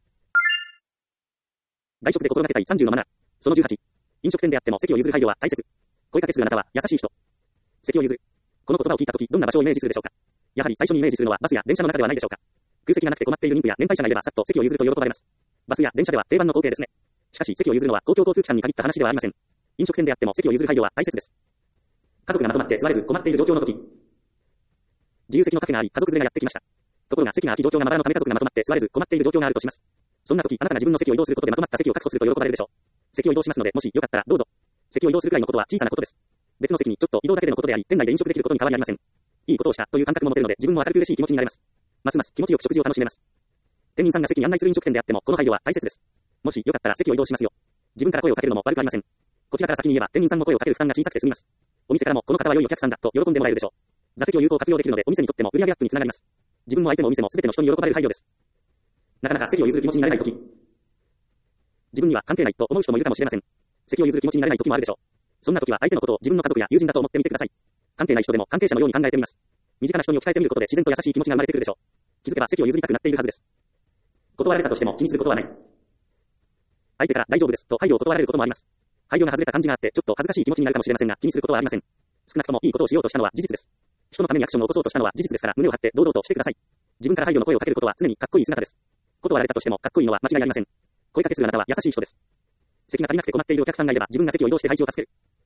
外食で心がけたい30のマナー。その18。飲食店であっても席を譲る配慮は大切。声かけするあなたは優しい人。席を譲る。この言葉を聞いたとき、どんな場所をイメージするでしょうか。やはり最初にイメージするのはバスや電車の中ではないでしょうか。空席がなくて困っている妊婦や年配者がいればさっと席を譲ると喜ばれます。バスや電車では定番の光景ですね。しかし席を譲るのは公共交通機関に限った話ではありません。飲食店であっても席を譲る配慮は大切です。家族がまとまって座れず困っている状況の時。自由席のカフェがあり、家族連れがやってきました。ところが席が空き状況がまばらのため家族がまとまって座れず困っている状況があるとします。そんな時、あなたが自分の席を移動することでまとまった席を確保すると喜ばれるでしょう。席を移動しますので、もしよかったらどうぞ。席を移動するくらいのことは小さなことです。別の席にちょっと移動だけでのことであり、店内で飲食できることに変わりありません。いいことをしたという感覚も持てるので、自分も明るく嬉しい気持ちになれます。ますます気持ちよく食事を楽しめます。店員さんが席に案内する飲食店であっても、この配慮は大切です。もしよかったら席を移動しますよ。自分から声をかけるのも悪くありません。こちらから先に言えば、店員さんも声をかける負担が小さくて済みます。お店からも、この方は良いお客さんだと喜んでもらえるでしょう。座席を有効活用できるので、お店にとっても売上アップにつながります。自分も相手もお店も全ての人に喜ばれる配慮です。なかなか席を譲る気持ちになれないとき。自分には関係ないと思う人もいるかもしれません。席を譲る気持ちになれないときもあるでしょう。そんなときは相手のことを自分の家族や友人だと思ってみてください。関係ない人でも関係者のように考えてみます。身近な人に置き換えてみることで自然と優しい気持ちが生まれてくるでしょう。気づけば席を譲りたくなっているはずです。断られたとしても気にすることはない。相手から大丈夫ですと配慮を断られることもあります。配慮が外れた感じがあってちょっと恥ずかしい気持ちになるかもしれませんが気にすることはありません。少なくともいいことをしようとしたのは事実です。人のためにアクションを起こそうとしたのは事実ですから胸を張って堂々としてください。自分から配慮の声をかけることは常にかっこいい姿です。断られたとしてもかっこいいのは間違いありません。声かけするあなたは優しい人です。席が足りなくて困っているお客さんがいれば自分が席を移動して配置を助ける。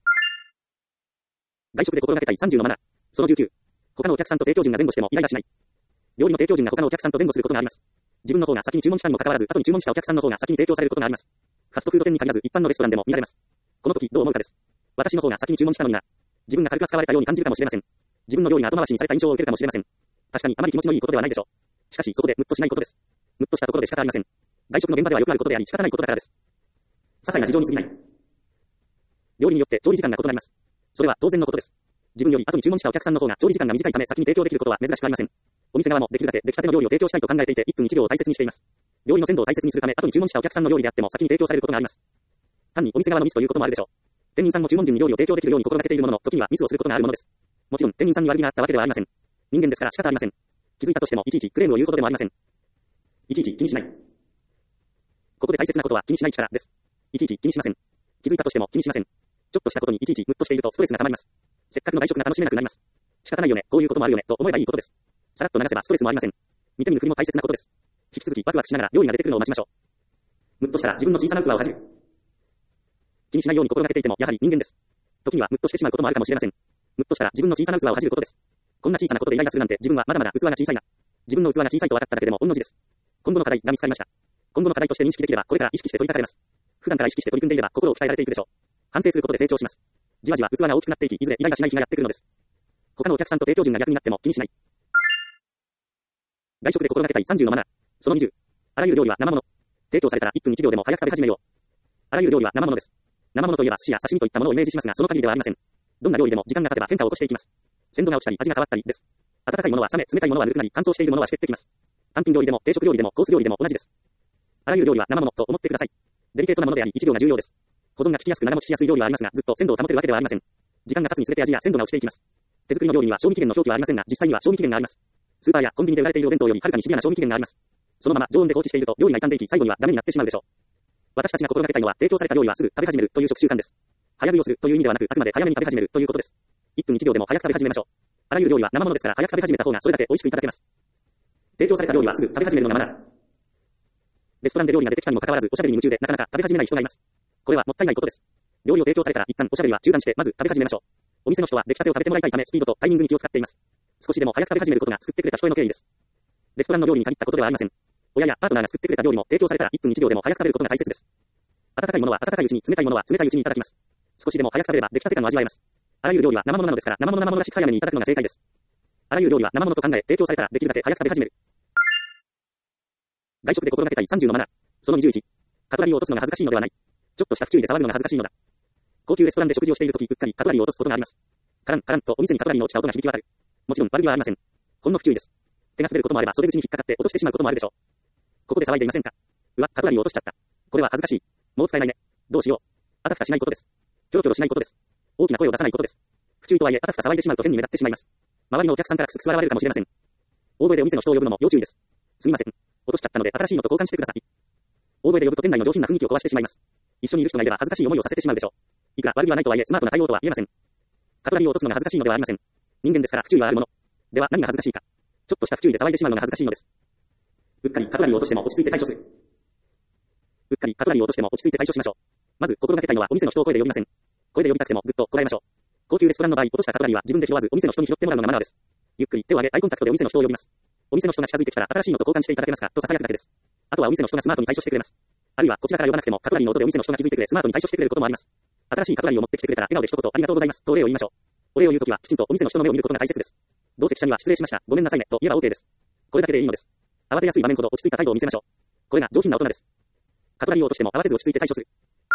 外食で心がけたい30のマナー。その19。他のお客さんと提供陣が前後してもイライラしない。料理の提供陣が他のお客さんと前後することがあります。自分の方が先に注文したにもかかわらず後に注文したお客さんの方が先に提供されることがあります。ファストフード店に限らず一般のレストランでも見られます。この時どう思うかです。私の方が先に注文したのにな。自分が軽く扱われたように感じるかもしれません。自分の料理が後回しにされた印象を受けるかもしれません。確かにあまり気持ちのいいことではないでしょう。しかしそこでムッとしないことです。ムッとしたところで仕方ありません。外食の現場ではよくあることであり仕方ないことだからです。些細な事情に過ぎない。料理によって調理時間が異なります。それは当然のことです。自分より後に注文したお客さんの方が調理時間が短いため先に提供できることは珍しくありません。お店側もできるだけ出来たての料理を提供したいと考えていて1分1秒を大切にしています。料理の鮮度を大切にするため後に注文したお客さんの料理であっても先に提供されることがあります。単にお店側のミスということもあるでしょう。店員さんも注文順に料理を提供できるように心がけているものの時にはミスをすることがあるものです。もちろん店員さんに悪気があったわけではありません。人間ですから仕方ありません。気づいたとしてもいちいちクレームを言うことでもありません。いちいち気にしない。ここで大切なことは気にしない力です。いちいち気にしません。気づいたとしても気にしません。ちょっとしたことにいちいちムッとしているとストレスが溜まります。せっかくの外食が楽しめなくなります。仕方ないよね、こういうこともあるよね、と思えばいいことです。さらっと流せばストレスもありません。見てみるふりも大切なことです。引き続きワクワクしながら料理が出てくるのを待ちましょう。ムッとしたら自分の小さな器をはじる。気にしないように心がけていてもやはり人間です。時にはムッとしてしまうこともあるかもしれません。ムッとしたら自分の小さな器をはじることです。こんな小さなことでイライラするなんて自分はまだまだ器が小さいな。自分の器が小さいと分かっただけでも御の字です。今後の課題が見つかりました。今後の課題として認識できればこれから意識して取り掛かれます。普段から意識して取り組んでいれば心を鍛えられていくでしょう。反省することで成長します。じわじわ器が大きくなっていき、いずれイライラしない日がやってくるのです。他のお客さんと提供陣が逆になっても気にしない。外食で心がけたい30のマナー。その20。あらゆる料理は生物。提供されたら1分1秒でも早く食べ始めよう。あらゆる料理は生物です。生物といえば寿司や刺身といったものをイメージしますが、その限りではありません。どんな料理でも時間が経てば変化を起こしていきます。鮮度が落ちたり味が変わったりです。温かいものは冷め、冷たいものはぬるくなり、乾燥しているものはしけってきます。単品料理でも定食料理でもコース料理でも同じです。あらゆる料理は生物と思ってください。デリケートなものであり、1秒が重要です。保存が効きやすく長持ちしやすい料理はありますが、ずっと鮮度を保てるわけではありません。時間が経つにつれて味や鮮度が落ちていきます。手作りの料理には賞味期限の表記はありませんが、実際には賞味期限があります。スーパーやコンビニで売られているお弁当よりはるかにシビアな賞味期限があります。そのまま常温で放置していると料理が傷んでいき、最後にはダメになってしまうでしょう。私たちが心がけたいのは提供された料理はすぐ食べ始めるという食習慣です。早食いをするという意味ではなく、あくまで早めに食べ始めるということです。1分1秒でも早く食べ始めましょう。あらゆる料理は生物ですから早く食べ始めた方がそれだけ美味しくいただけます。提供された料理はすぐ食べ始めるのがマナー。レストランで料理が出てきたにもかかわらずおしゃべりに夢中でなかなか食べ始めない人がいます。これはもったいないことです。料理を提供されたら一旦おしゃべりは中断してまず食べ始めましょう。お店の人は出来たてを食べてもらいたいためスピードとタイミングに気を使っています。少しでも早く食べ始めることが作ってくれた人への敬意です。レストランの料理に限ったことではありません。親やパートナーが作ってくれた料理も提供されたら1分1秒でも早く食べることが大切です。温かいものは温かいうちに、冷たいものは冷たいうちにいただきます。少しでも早く食べれば出来たて感を味わえます。あらゆる料理は生物なのですから生物らしく早めにいただくのが正解です。あらゆる料理は生物と考え提供されたらできるだけ早く食べ始める。外食で心がけたい30のマナー。その21。カトラリーを落とすのが恥ずかしいのではない。ちょっとした不注意で触るのが恥ずかしいのだ。高級レストランで食事をしているとき、うっかりカトラリーを落とすことがあります。カランカランとお店にカトラリーの落ちた音が響き渡る。もちろん悪気はありません。ほんの不注意です。手が滑ることもあれば袖口に引っかかって落としてしまうこともあるでしょう。ここで騒いでいませんか。うわ、カトラリーを落としちゃった。これは恥ずかしい。もう使えないね。どうしよう。 あたふたしないことです。キョロキョロしないことです。大きな声を出さないことです。不注意とはいえ、あたふた騒いでしまうと変に目立ってしまいます。周りのお客さんからクスクス笑われるかもしれません。大声でお店の人を呼ぶのも要注意です。すみません。落としちゃったので新しいのと交換してください。大声で呼ぶと店内の上品な雰囲気を壊してしまいます。一緒にいる人がいれば恥ずかしい思いをさせてしまうでしょう。いくら悪気はないとはいえスマートな対応とは言えません。カトラリーを落とすのが恥ずかしいのではありません。人間ですから不注意はあるもの。では何が恥ずかしいか。ちょっとした不注意で騒いでしまうのが恥ずかしいのです。うっかりカトラリーを落としても落ち着いて対処する。うっかりカトラリーを落としても落ち着いて対処しましょう。まず心がけたいのはお店の人を声で呼びません。声で呼びたくてもぐっとこらえましょう。高級レストランの場合、落としたカトラリーは自分で拾わずお店の人に拾ってもらうのがマナーです。ゆっくり手を上げアイコンタクトでお店の人を呼びます。お店の人が近づいてきたら新しいのと交換していただけますかと囁くだけです。あとはお店の人がスマートに対処してくれます。あるいはこちらから呼ばなくてもカトラリーの音でお店の人が気づいてくれスマートに対処してくれることもあります。新しいカトラリーを持ってきてくれたら笑顔で一言ありがとうございますとお礼を言いましょう。お礼を言うときはきちんとお店の人の目を見ることが大切です。同席者には失礼しました、ごめんなさいねと言えば OK です。これだけでいいのです。慌てやすい場面ほど落ち着いた態度を見せましょう。これが上品な大人です。カトラリーを落としても慌てず落ち着いて対処する。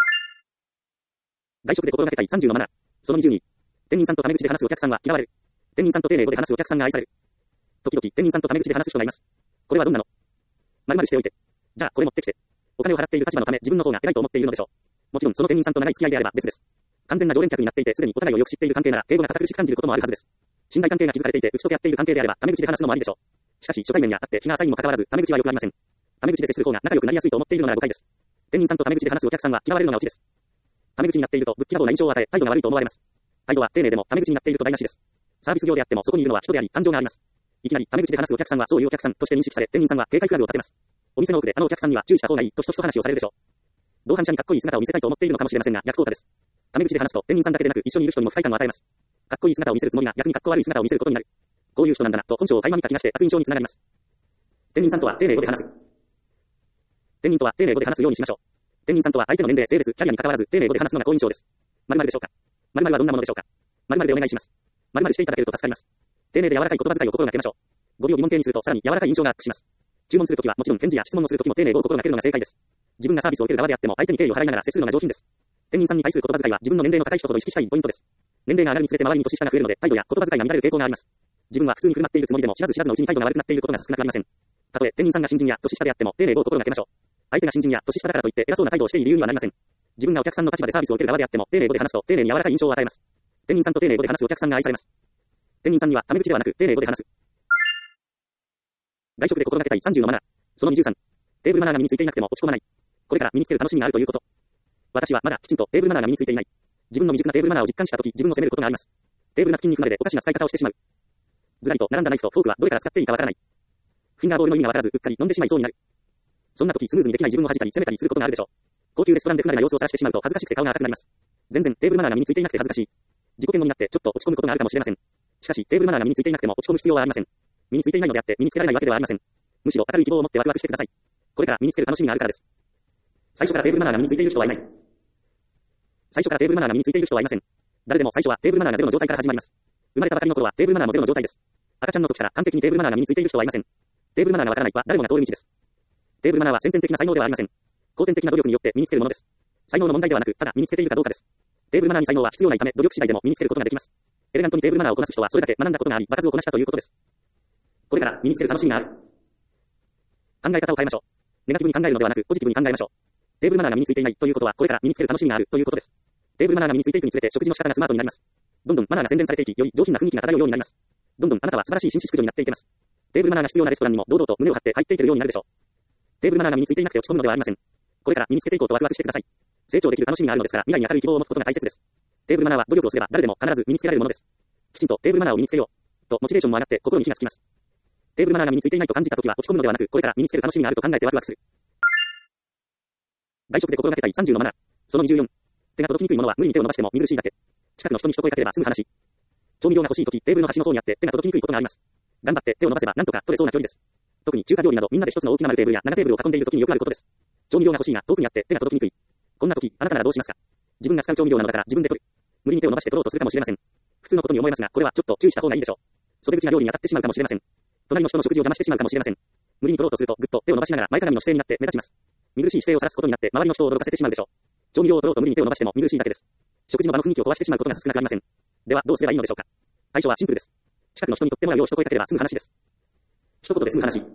外食で心がけたい30のマナー。その20に、店員さんとタメ口で話すお客さんは嫌われる。店員さんと丁寧語で話すお客さんが愛される。時々店員さんとタメ口で話す人がいます。これはどんなの？〇〇しておいて。じゃあこれ持ってきて。お金を払っている立場のため自分の方が偉いと思っているのでしょう。もちろんその店員さんと長い付き合いであれば別です。完全な常連客になっていてすでにお互いをよく知っている関係なら敬語が堅苦しく感じることもあるはずです。信頼関係が築かれていて打ち解け合っている関係であればタメ口で話すのもありでしょう。しかし初対面や会って気が浅いにもかかわらずタメ口は良くありません。タメ口で接する方が仲良くなりやすいと思っているのなら誤解です。店員さんとタメ口で話すお客さんは嫌われるのがオチです。タメ口になっているとぶっきらぼうな印象を与え態度が悪いと思われます。態度は丁寧でもタメ口になっていると台無しです。サービス業であってもそこにいるのは人であり感情があります。いきなりタメ口で話すお客さんはそういうお客さんとして認識され店員さんは警戒フラグを立てます。お店の奥でお客さんには注意した方がいいとひそひそ話をされるでしょう。同伴者にかっこいい姿を見せたいと思っているのかもしれませんが逆効果です。タメ口で話すと店員さんだけでなく一緒にいる人にも不快感を与えます。かっこいい姿を見せるつもりが逆にかっこ悪い姿を見せることになる。こういう人なんだなと本性を垣間見た気がして悪印象につながります。店員さんとは丁寧語で話す。店員とは丁寧語で話すようにしましょう。店員さんとは相手の年齢、性別、キャリアに関わらず丁寧語で話すのが好印象です。〇〇でしょうか。〇〇はどんなものでしょうか。〇〇でお願いします。〇〇していただけると助かります。丁寧で柔らかい言葉遣いを心がけましょう。語尾を疑問形にするとさらに柔らかい印象がアップします。注文するときはもちろん返事や質問をするときも丁寧語を心がけるのが正解です。自分がサービスを受ける側であっても相手に敬意を払いながら接するのが上品です。店員さんに対する言葉遣いは自分の年齢の高い人ほど意識したいポイントです。年齢が上がるにつれて周りに年下が増えるので態度や言葉遣いが乱れる傾向があります。自分は普通に振る舞っているつもりでも知らず知らずのうちに態度が悪くなっていることが少なくありません。たとえ店員さんが新人や年下であっても丁寧語を心がけましょう。相手が新人や年下だからといって偉そうな態度をしている理由にはなりません。自分がお客さんの立場でサービスを受ける側であっても丁寧語で話すと丁寧に柔らかい印象を与えます。店員さんと丁寧語で話すお客さんが愛されます。店員さんにはタメ口ではなく丁寧語で話す。外食で心がけたい30のマナー。その23。テーブルマナーが身についていなくても落ち込まない。これから身につける楽しみがあるということ。私はまだきちんとテーブルマナーが身についていない。自分の未熟なテーブルマナーを実感したとき自分を責めることがあります。テーブルナプキンに踏まれておかしな使い方をしてしまう。ずらりと並んだナイフとフォークはどれから使っていいかわからない。フィンガーボールの意味がわからずうっかり飲んでしまいそうになる。そんな時スムーズにできない自分を恥じたり責めたりすることがあるでしょう。高級レストランで不慣れな様子を晒してしまうと恥ずかしくて顔が赤くなります。全然テーブルマナーが身についていなくて恥ずかしい。自己嫌悪になってちょっと落ち込むことがあるかもしれません。しかしテーブルマナーが身についていなくても落ち込む必要はありません。身についていないのであって身につけられないわけではありません。むしろ明るい希望を持ってワクワクしてください。これから身につける楽しみがあるからです。最初からテーブルマナーが身についている人はいない。最初からテーブルマナーが身についている人はいません。誰でも最初はテーブルマナーがゼロの状態から始まります。生まれたばかりの頃はテーブルマナーもゼロの状態です。赤ちゃんの時から完璧にテーブルマナーが身についている人はいません。テーブルマナーがわからないは誰もが通る道です。テーブルマナーは先天的な才能ではありません。後天的な努力によって身につけるものです。才能の問題ではなく、ただ身につけているかどうかです。テーブルマナーに才能は必要ないため、努力次第でも身につけることができます。エレガントにテーブルマナーをこなす人はそれだけ学んだことがあり、場数をこなしたということです。これから身につける楽しみがある。考え方を変えましょう。ネガティブに考えるのではなく、ポジティブに考えましょう。テーブルマナーが身についていないということは、これから身につける楽しみがあるということです。テーブルマナーが身についていくにつれて食事の仕方がスマートになります。どんどんマナーが洗練されていき、より上品な雰囲気が漂うようになります。どんどんあなたは素晴らしい紳士淑女になっていけます。テーブルマナーが必要なレストランにも堂々と胸を張って入っていけるようになるでしょう。テーブルマナーが身についていなくて落ち込むのではありません。これから身につけていこうとワクワクしてください。成長できる楽しみがあるのですから、未来に明るい希望を持つことが大切です。テーブルマナーは努力をすれば誰でも必ず身につけられるものです。きちんとテーブルマナーを身につけようとモチベーションも上がって心に火がつきます。テーブルマナーが身についていないと感じたときは落ち込むのではなく、これから身につける楽しみがあると考えてワクワクする。外食で心がけたい30のマナー。その24。手が届きにくいものは無理に手を伸ばしても見苦しいだけ。近くの人に一声かければすぐ話。調味料が欲しいときテーブルの端の方にあって手が届きにくいことがあります。頑張って手を伸ばせばなんとか取れそうな距離です。特に中華料理などみんなで一つの大きな丸テーブルや長テーブルを囲んでいるときによくあることです。調味料が欲しいが遠くにあって手が届きにくい。こんなときあなたならどうしますか。自分が使う調味料なのだから自分で取る。無理に手を伸ばして取ろうとするかもしれません。普通のことに思いますが、これはちょっと注意した方がいいでしょう。袖口が料理に当たってしまうかもしれません。隣の人の食事を邪魔してしまうかもしれません。無理に取ろうとするとぐっと手を伸ばしながら前かがみの姿勢になって目立ちます。見苦しい姿勢を晒すことになって周りの人を驚かせてしまうでしょう。調味料を取ろうと無理に手を伸ばしても見苦しいだけです。食事の場の雰囲気を壊してしまうことが少なくありません。ではどうすればいいのでしょうか。対処はシンプルです。近くの人にとってもらうよう一声かければ済む話です。一言で済む話。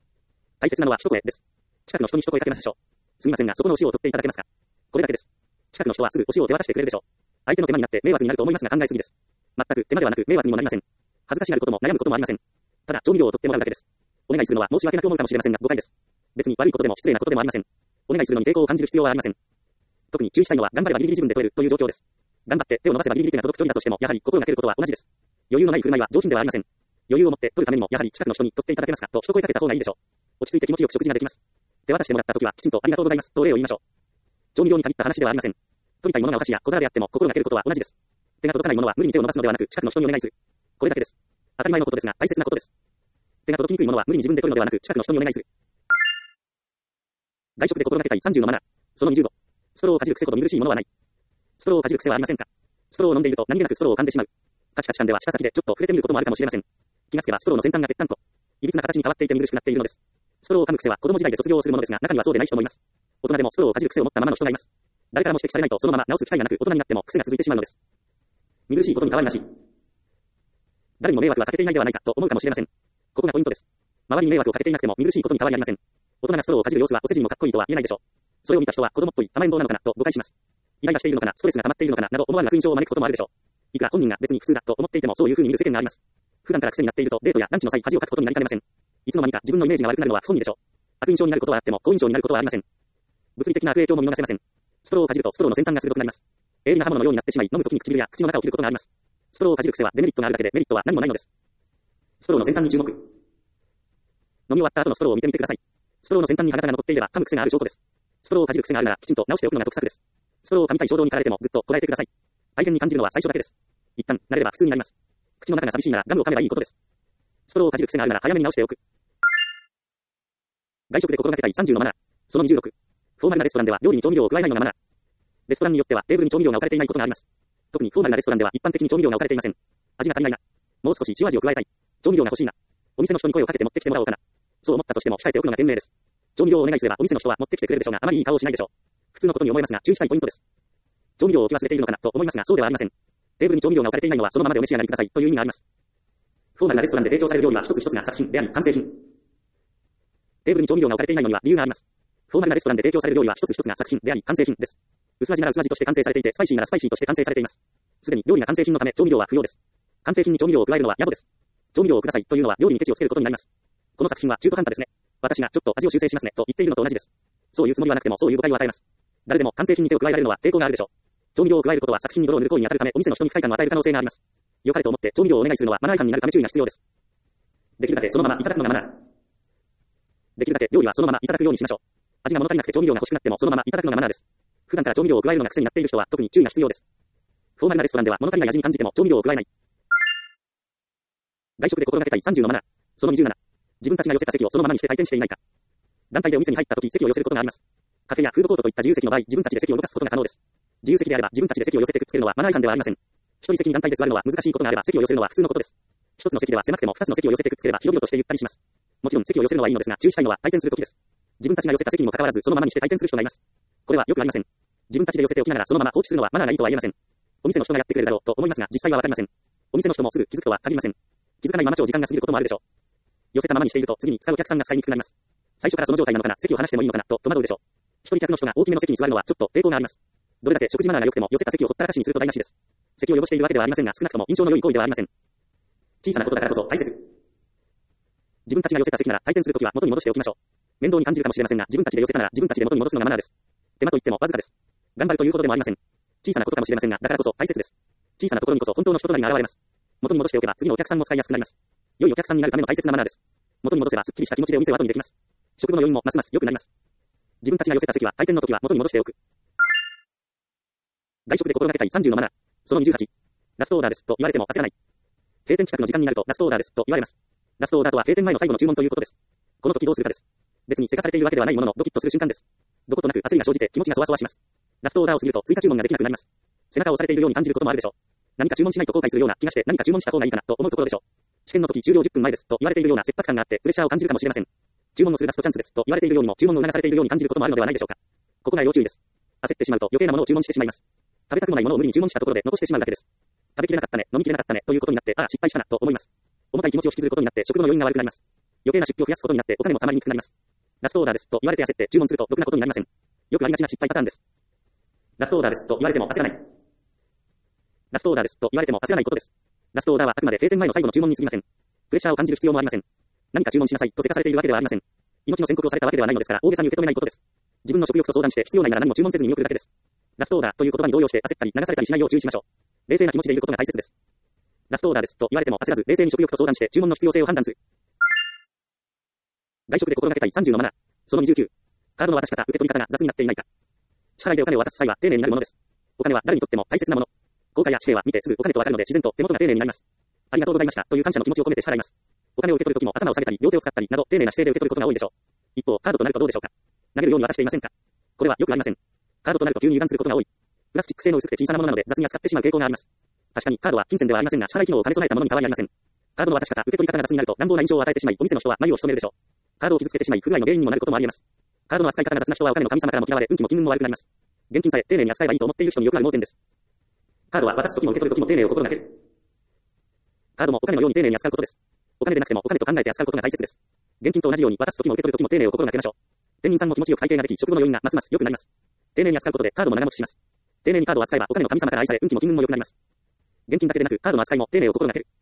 大切なのは一声です。近くの人に一声かけましょう。すみませんがそこのお塩を取っていただけますか。これだけです。 近くの人はすぐお塩を手渡してくれるでしょう。相手の手間になって迷惑になると思いますが考えすぎです。全く手間ではなく迷惑にもなりません。恥ずかしがることも悩むこともありません。ただ調味料を取ってもらうだけです。お願いするのは申し訳なく思うかもしれませんが誤解です。別に悪いことでも失礼なことでもありません。お願いするのに抵抗を感じる必要はありません。特に注意したいのは頑張ればギリギリ自分で取れるという状況です。頑張って手を伸ばせばギリギリ手が届く距離だとしてもやはり心がけることは同じです。余裕のない振る舞いは上品ではありません。余裕を持って取るためにもやはり近くの人に取っていただけますかと一声かけた方がいいでしょう。落ち着いて気持ちよく食事ができます。手渡してもらった時はきちんとありがとうございますと礼を言いましょう。調味料に限った話ではありません。取りたいものがお菓子や小皿であっても心がけることは同じです。手が届かないものは無理に手を伸ばすのではなく近くの人にお願いする。これだけです。当たり前のことですが大切なことです。手が届きにくいものは無理に自分で取るのではなく近くの人にお願いする。外食で心がけたい30のマナー。その25。ストローをかじる癖ほど見苦しいものはない。ストローをかじる癖はありませんか？ストローを飲んでいると何気なくストローを噛んでしまう。カチカチ感では舌先でちょっと触れてみることもあるかもしれません。気がつけばストローの先端がぺったんといびつな形に変わっていて見苦しくなっているのです。ストローを噛む癖は子供時代で卒業をするものですが中にはそうでない人もいます。大人でもストローをかじる癖を持ったままの人がいます。誰からも指摘されないとそのまま直す機会がなく大人になっても癖が続いてしまうのです。見苦しいことに変わりなし。誰にも迷惑はかけていないではないかと思うかもしれません。ここがポイントです。周りに迷惑をかけていなくても見苦しいことに変わりありません。大人がストローをかじる様子はお世辞にもかっこいいとは言えないでしょう。それを見た人は子供っぽい甘えん坊なのかなと誤解します。イライラしているのかな、ストレスが溜まっているのかななど思わぬ悪印象を招くこともあるでしょう。いくら本人が別に普通だと思っていてもそういう風に見る世間があります。普段から癖になっているとデートやランチの際恥をかくことになりかねません。いつの間にか自分のイメージが悪くなるのは不本意でしょう。悪印象になることはあっても好印象になることはありません。物理的な悪影響も見逃せません。ストローをかじるとストローの先端が鋭くなります。鋭利な刃物のようになってしまい飲むときに唇や口の中を切ることがあります。ストローをかじる癖はデメリットがあるだけでメリットは何もないのです。ストローの先端に注目。飲み終わった後のストローを見てみてください。ストローの先端に歯型が残っていれば噛む癖がある証拠です。ストローをかじる癖があるならきちんと直しておくのが得策です。ストローを噛みたい衝動に駆られてもぐっとこらえてください。大変に感じるのは最初だけです。一旦慣れれば普通になります。口の中が寂しいならガムを噛めばいいことです。ストローをかじる癖があるなら早めに直しておく。外食で心がけたい30のマナー。その26。フォーマルなレストランでは料理に調味料を加えないのがマナー。レストランによってはテーブルに調味料が置かれていないことがあります。特にフォーマルなレストランでは一般的に調味料が置かれていません。味が足りないな。もう少し塩味を加えたい。調味料が欲しいな。お店の人に声をかけて持ってきてもらおうかな。そう思ったとしても控えておくのが賢明です。調味料をお願いすればお店の人は持ってきてくれるでしょうがあまりいい顔をしないでしょう。普通のことに思いますが注意したいポイントです。調味料を置き忘れているのかなと思いますがそうではありません。テーブルに調味料が置かれていないのはそのままでお召し上がりくださいという意味があります。フォーマルなレストランで提供される料理は一つ一つが作品であり完成品。テーブルに調味料が置かれていないのには理由があります。フォーマルなレストランで提供される料理は一つ一つが作品であり完成品です。薄味なら薄味として完成されていてスパイシーならスパイシーとして完成されています。すでに料理が完成品のため調味料は不要です。完成品に調味料を加えるのは野暮です。調味料をくださいというのは料理にケチをつけることになります。この作品は中途半端ですね。私がちょっと味を修正しますねと言っているのと同じです。そういうつもりはなくてもそういう誤解を与えます。誰でも完成品に手を加えられるのは抵抗があるでしょう。調味料を加えることは作品に泥を塗る行為に当たるためお店の人に不快感を与える可能性があります。良かれと思って調味料をお願いするのはマナー違反になるため注意が必要です。できるだけそのままいただくのがマナー。できるだけ料理はそのままいただくようにしましょう。味が物足りなくて調味料が欲しくなってもそのままいただくのがマナーです。普段から調味料を加えるのが癖になっている人は特に注意が必要です。フォーマルなレストランでは物足りない味に感じても調味料を加えない。外食で心がけたい30のマナー。その27。自分たちが寄せた席をそのままにして退店していないか。団体でお店に入った時席を寄せることがあります。カフェやフードコートといった自由席の場合自分たちで席を動かすことが可能です。自由席であれば自分たちで席を寄せてくっつけるのはマナー違反ではありません。一人席に団体で座るのは難しいことがあれば席を寄せるのは普通のことです。一つの席では狭くても二つの席を寄せてくっつければ広々としてゆったりします。もちろん席を寄せるのはいいのですが注意したいのは退店する時です。自分たちが寄せた席にもかかわらずそのままにして退店する人がいます。これはよくありません。自分たちで寄せておきながらそのまま放置するのはマナーがいいとは言えません。お店の人がやってくれるだろうと思いますが実際はわかりません。お店の人もすぐ気づくとは限りません。気づかないまま長時間が過ぎることもあるでしょう。寄せたままにしていると次に使うお客さんが使いにくくなります。最初からその状態なのかな、席を離してもいいのかなと戸惑うでしょう。一人客の人が大きめの席に座るのはちょっと抵抗があります。どれだけ食事マナーが良くても寄せた席をほったらかしにすると台無しです。席を汚しているわけではありませんが少なくとも印象の良い行為ではありません。小さなことだからこそ大切。自分たちが寄せた席なら退店するときは元に戻しておきましょう。面倒に感じるかもしれませんが自分たちで寄せたなら自分たちで元に戻すのがマナーです。手間といってもわずかです。頑張るということでもありません。小さなことかもしれませんがだからこそ大切です。小さなところにこそ本当の人となりが現れます。元に戻しておけば次のお客さんも使いやすくなります。良いお客さんになるための大切なマナーです。元に戻せばすっきりした気持ちでお店を後にできます。食後の余韻もますます良くなります。自分たちが寄せた席は退店の時は元に戻しておく。外食で心がけたい30のマナー。その28。ラストオーダーですと言われても焦らない。閉店近くの時間になるとラストオーダーですと言われます。ラストオーダーとは閉店前の最後の注文ということです。この時どうするかです。別にせかされているわけではないもののドキッとする瞬間です。どことなく焦りが生じて気持ちがそわそわします。ラストオーダーを過ぎると追加注文ができなくなります。背中を押されているように感じることもあるでしょう。何か注文しないと後悔するような気がして何か注文した方がいいかなと思うところでしょう。試験の時終了10分前ですと言われているような切迫感があってプレッシャーを感じるかもしれません。注文をするラストチャンスですと言われているようにも注文を促されているように感じることもあるのではないでしょうか。ここが要注意です。焦ってしまうと余計なものを注文してしまいます。食べたくもないものを無理に注文したところで残してしまうだけです。食べきれなかったね、飲みきれなかったねということになって失敗したなと思います。重たい気持ちを引きずることになって食後の余韻が悪くなります。余計な出費を増やすことになってお金も貯まりにくくなります。ラストオーダーですと言われて焦って注文するとろくなことになりません。よくありがちな失敗パターンです。 ラストオーダーですと言われても焦らない。ラストオーダーですと言われても焦らないことです。ラストオーダーはあくまで閉店前の最後の注文に過ぎません。プレッシャーを感じる必要もありません。何か注文しなさいとせかされているわけではありません。命の宣告をされたわけではないのですから大げさに受け止めないことです。自分の食欲と相談して必要ないなら何も注文せずに見送るだけです。ラストオーダーという言葉に動揺して焦ったり流されたりしないよう注意しましょう。冷静な気持ちでいることが大切です。ラストオーダーですと言われても焦らず冷静に食欲と相談して注文の必要性を判断する。外食で心がけたい30のマナー。その29。カードの渡し方、受け取り方が雑になっていないか。支払いでお金を渡す際は丁寧になるものです。お金は誰にとっても大切なもの。効果や紙幣は見てすぐお金とわかるので自然と手元が丁寧になります。ありがとうございましたという感謝の気持ちを込めて支払います。お金を受け取るときも頭を下げたり両手を使ったりなど丁寧な姿勢で受け取ることが多いでしょう。一方、カードとなるとどうでしょうか。投げるように渡していませんか。これはよくありません。カードとなると急に油断することが多い。プラスチック製の薄くて小さなものなので雑に扱ってしまう傾向があります。確かにカードは金銭ではありませんが支払い機能を兼ね備えたものに変わりありません。カードの渡し方、受け取り方が雑になると乱暴な印象を与えてしまいお店の人は眉を潜めるでしょう。カードを傷つけてしまい不具合の原因にもなることもあります。カードの扱い方が雑な人はお金の神様からも嫌われ運気も金運も悪くなります。現金さえ丁寧に扱えばいいと思っている人によくある盲点です。カードは渡すときも受け取るときも丁寧を心がける。カードもお金のように丁寧に扱うことです。お金でなくてもお金と考えて扱うことが大切です。現金と同じように渡すときも受け取るときも丁寧を心がけましょう。店員さんも気持ちよく会計ができ食後の余韻がますます良くなります。丁寧に扱うことでカードも長持ちします。丁寧にカードを扱えばお金の神様から愛され運気も金運も良くなります。現金だけでなくカードの扱いも丁寧を心がける。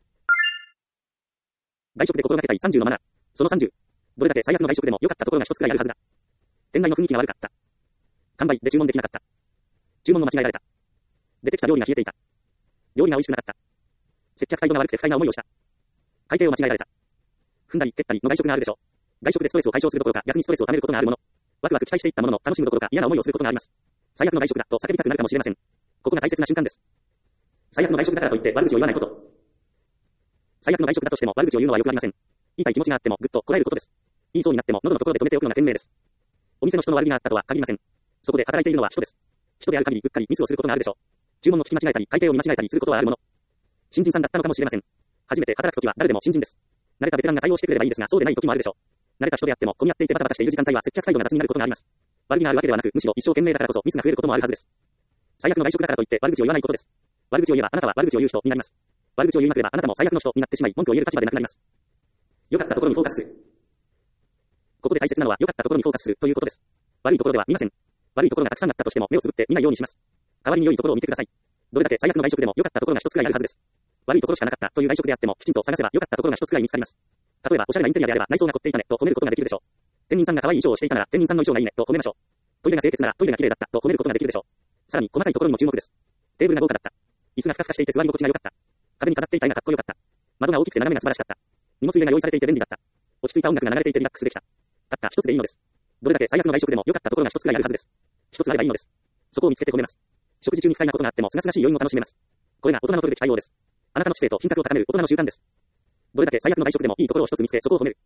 外食で心がけたい30のマナー。その30。どれだけ最悪の外食でも良かったところが一つくらいあるはずだ。店内の雰囲気が悪かった。完売で注文できなかった。注文を間違えられた。出てきた料理が冷えていた。料理が美味しくなかった。接客態度が悪くて不快な思いをした。会計を間違えられた。踏んだり蹴ったりの外食があるでしょう。外食でストレスを解消するどころか逆にストレスを溜めることがあるもの。ワクワク期待していったものの楽しむどころか嫌な思いをすることがあります。最悪の外食だと叫びたくなるかもしれません。ここが大切な瞬間です。最悪の外食だからといって悪口を言わないこと。最悪の外食だとしても悪口を言うのはよくありません。言いたい気持ちがあってもぐっとこらえることです。言いそうになっても喉のところで止めておくのが賢明です。お店の人の悪気があったとは限りません。そこで働いているのは人です。人である限りうっかりミスをすることがあるでしょう。注文の聞き間違えたり会計を見間違えたりすることはあるもの。新人さんだったのかもしれません。初めて働くときは誰でも新人です。慣れたベテランが対応してくれればいいですがそうでない時もあるでしょう。慣れた人であっても混み合っていてバタバタしている時間帯は接客態度が雑になることがあります。悪気があるわけではなくむしろ一生懸命だからこそミスが増えることもあるはずです。最悪の外食だからといって悪口を言わないことです。悪口を言えばあなたは悪口を言う人になります。悪口を言いなければあなたも最悪の人になってしまい文句を言える立場でなくなります。良かったところにフォーカスする。ここで大切なのは良かったところにフォーカスするということです。悪いところでは見ません。悪いところがたくさんあったとしても目をつぶって見ないようにします。代わりに良いところを見てください。どれだけ最悪の外食でも良かったところが一つくらいあるはずです。悪いところしかなかったという外食であってもきちんと探せば良かったところが一つくらい見つかります。例えばおしゃれなインテリアであれば内装が凝っていたねと褒めることができるでしょう。店員さんが可愛い衣装をしていたなら店員さんの衣装がいいねと褒めましょう。トイレが清潔ならトイレが綺麗だったと褒めることができるでしょう。さらに細かいところにも注目です。テーブルが豪華だった。椅子がふかふかしていて座り心地が良かった。壁に飾っていた絵がかっこよかった。窓が大きくて斜めが素晴らしかった。荷物入れが用意されていて便利だった。落ち着いた音楽が流れていてリラックスできた。たった一つでいいのです。どれだけ最悪の外食でも良かったところが一つくらいあるはずです。一つあればいいのです。そこを見つけて褒めます。食事中に不快なことがあっても清々しい余韻を楽しめます。これが大人の取るべき対応です。あなたの知性と品格を高める大人の習慣です。どれだけ最悪の外食でもいいところを一つ見つけそこを褒める。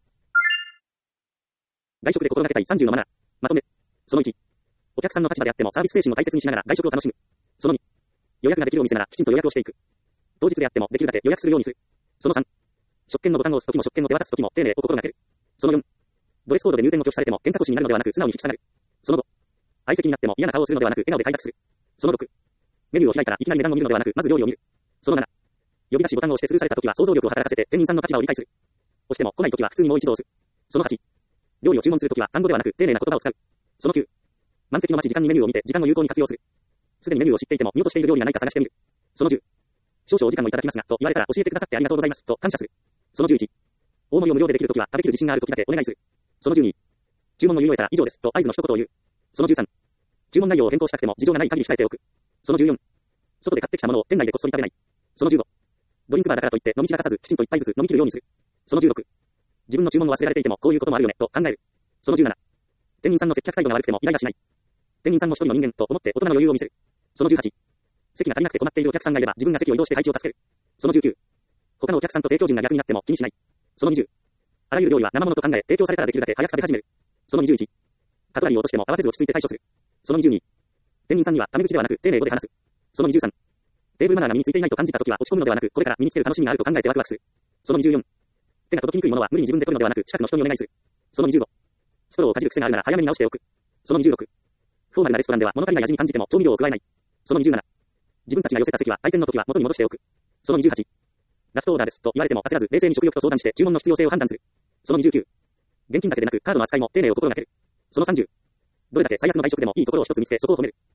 外食で心がけたい30のマナー。まとめ。その1。お客さんの立場であってもサービス精神を大切にしながら外食を楽しむ。その2。予約ができるお店ならきちんと予約をしていく。当日であってもできるだけ予約するようにする。その3。食券のボタンを押すときも食券の手渡すときも丁寧を心がける。その4。ドレスコードで入店を拒否されても喧嘩腰になるのではなく素直に引き下がる。その5。相席になっても嫌な顔をするのではなく笑顔で開拓する。その6。メニューを開いたらいきなり値段を見るのではなくまず料理を見る。その7。呼び出しボタンを押してスルーされたときは想像力を働かせて店員さんの立場を理解する。押しても来ないときは普通にもう一度押す。その8。料理を注文するときは単語ではなく丁寧な言葉を使う。その9。満席の待ち時間にメニューを見て時間を有効に活用する。すでにメニューを知っていても見落としている料理がないか探してみる。その10。少々お時間をいただきますがと言われたら教えてくださってありがとうございますと感謝する。その11。大盛りを無料でできるときは食べきる自信があるときだけお願いする。その12。注文を言い終えたら以上ですと合図の一言を言う。その13。注文内容を変更したくても事情がない限り控えておく。その14。外で買ってきたものを店内でこっそり食べない。その15。ドリンクバーだからといって飲み散らかさずきちんと一杯ずつ飲み切るようにする。その16。自分の注文を忘れられていてもこういうこともあるよねと考える。その17。店員さんの接客態度が悪くてもイライラしない。店員さんも一人の人間と思って大人の余裕を見せる。その18。席が足りなくて困っているお客さんがいれば自分が席を移動して配置を助ける。その19。他のお客さんと提供陣が逆になっても気にしない。その20。あらゆる料理は生物と考え提供されたらできるだけ早く食べ始める。その21。カトラリーを落としても慌てず落ち着いて対処する。その22。店員さんにはタメ口ではなく丁寧語で話す。その23。テーブルマナーが身についていないと感じたときは落ち込むのではなくこれから身につける楽しみがあると考えてワクワクする。その24。手が届きにくいものは無理に自分で取るのではなく近くの人にお願いする。その25。ストローをかじる癖があるなら早めに直しておく。その26。フォーマルなレストランでは物足りない味に感じても調味料を加えない。その27。自分たちが寄せた席は退店の時は元に戻しておく。その28。ラストオーダーですと言われても焦らず冷静に食欲と相談して注文の必要性を判断する。その29。現金だけでなくカードの扱いも丁寧を心がける。その30。どれだけ最悪の外食でもいいところを一つ見つけそこを褒める。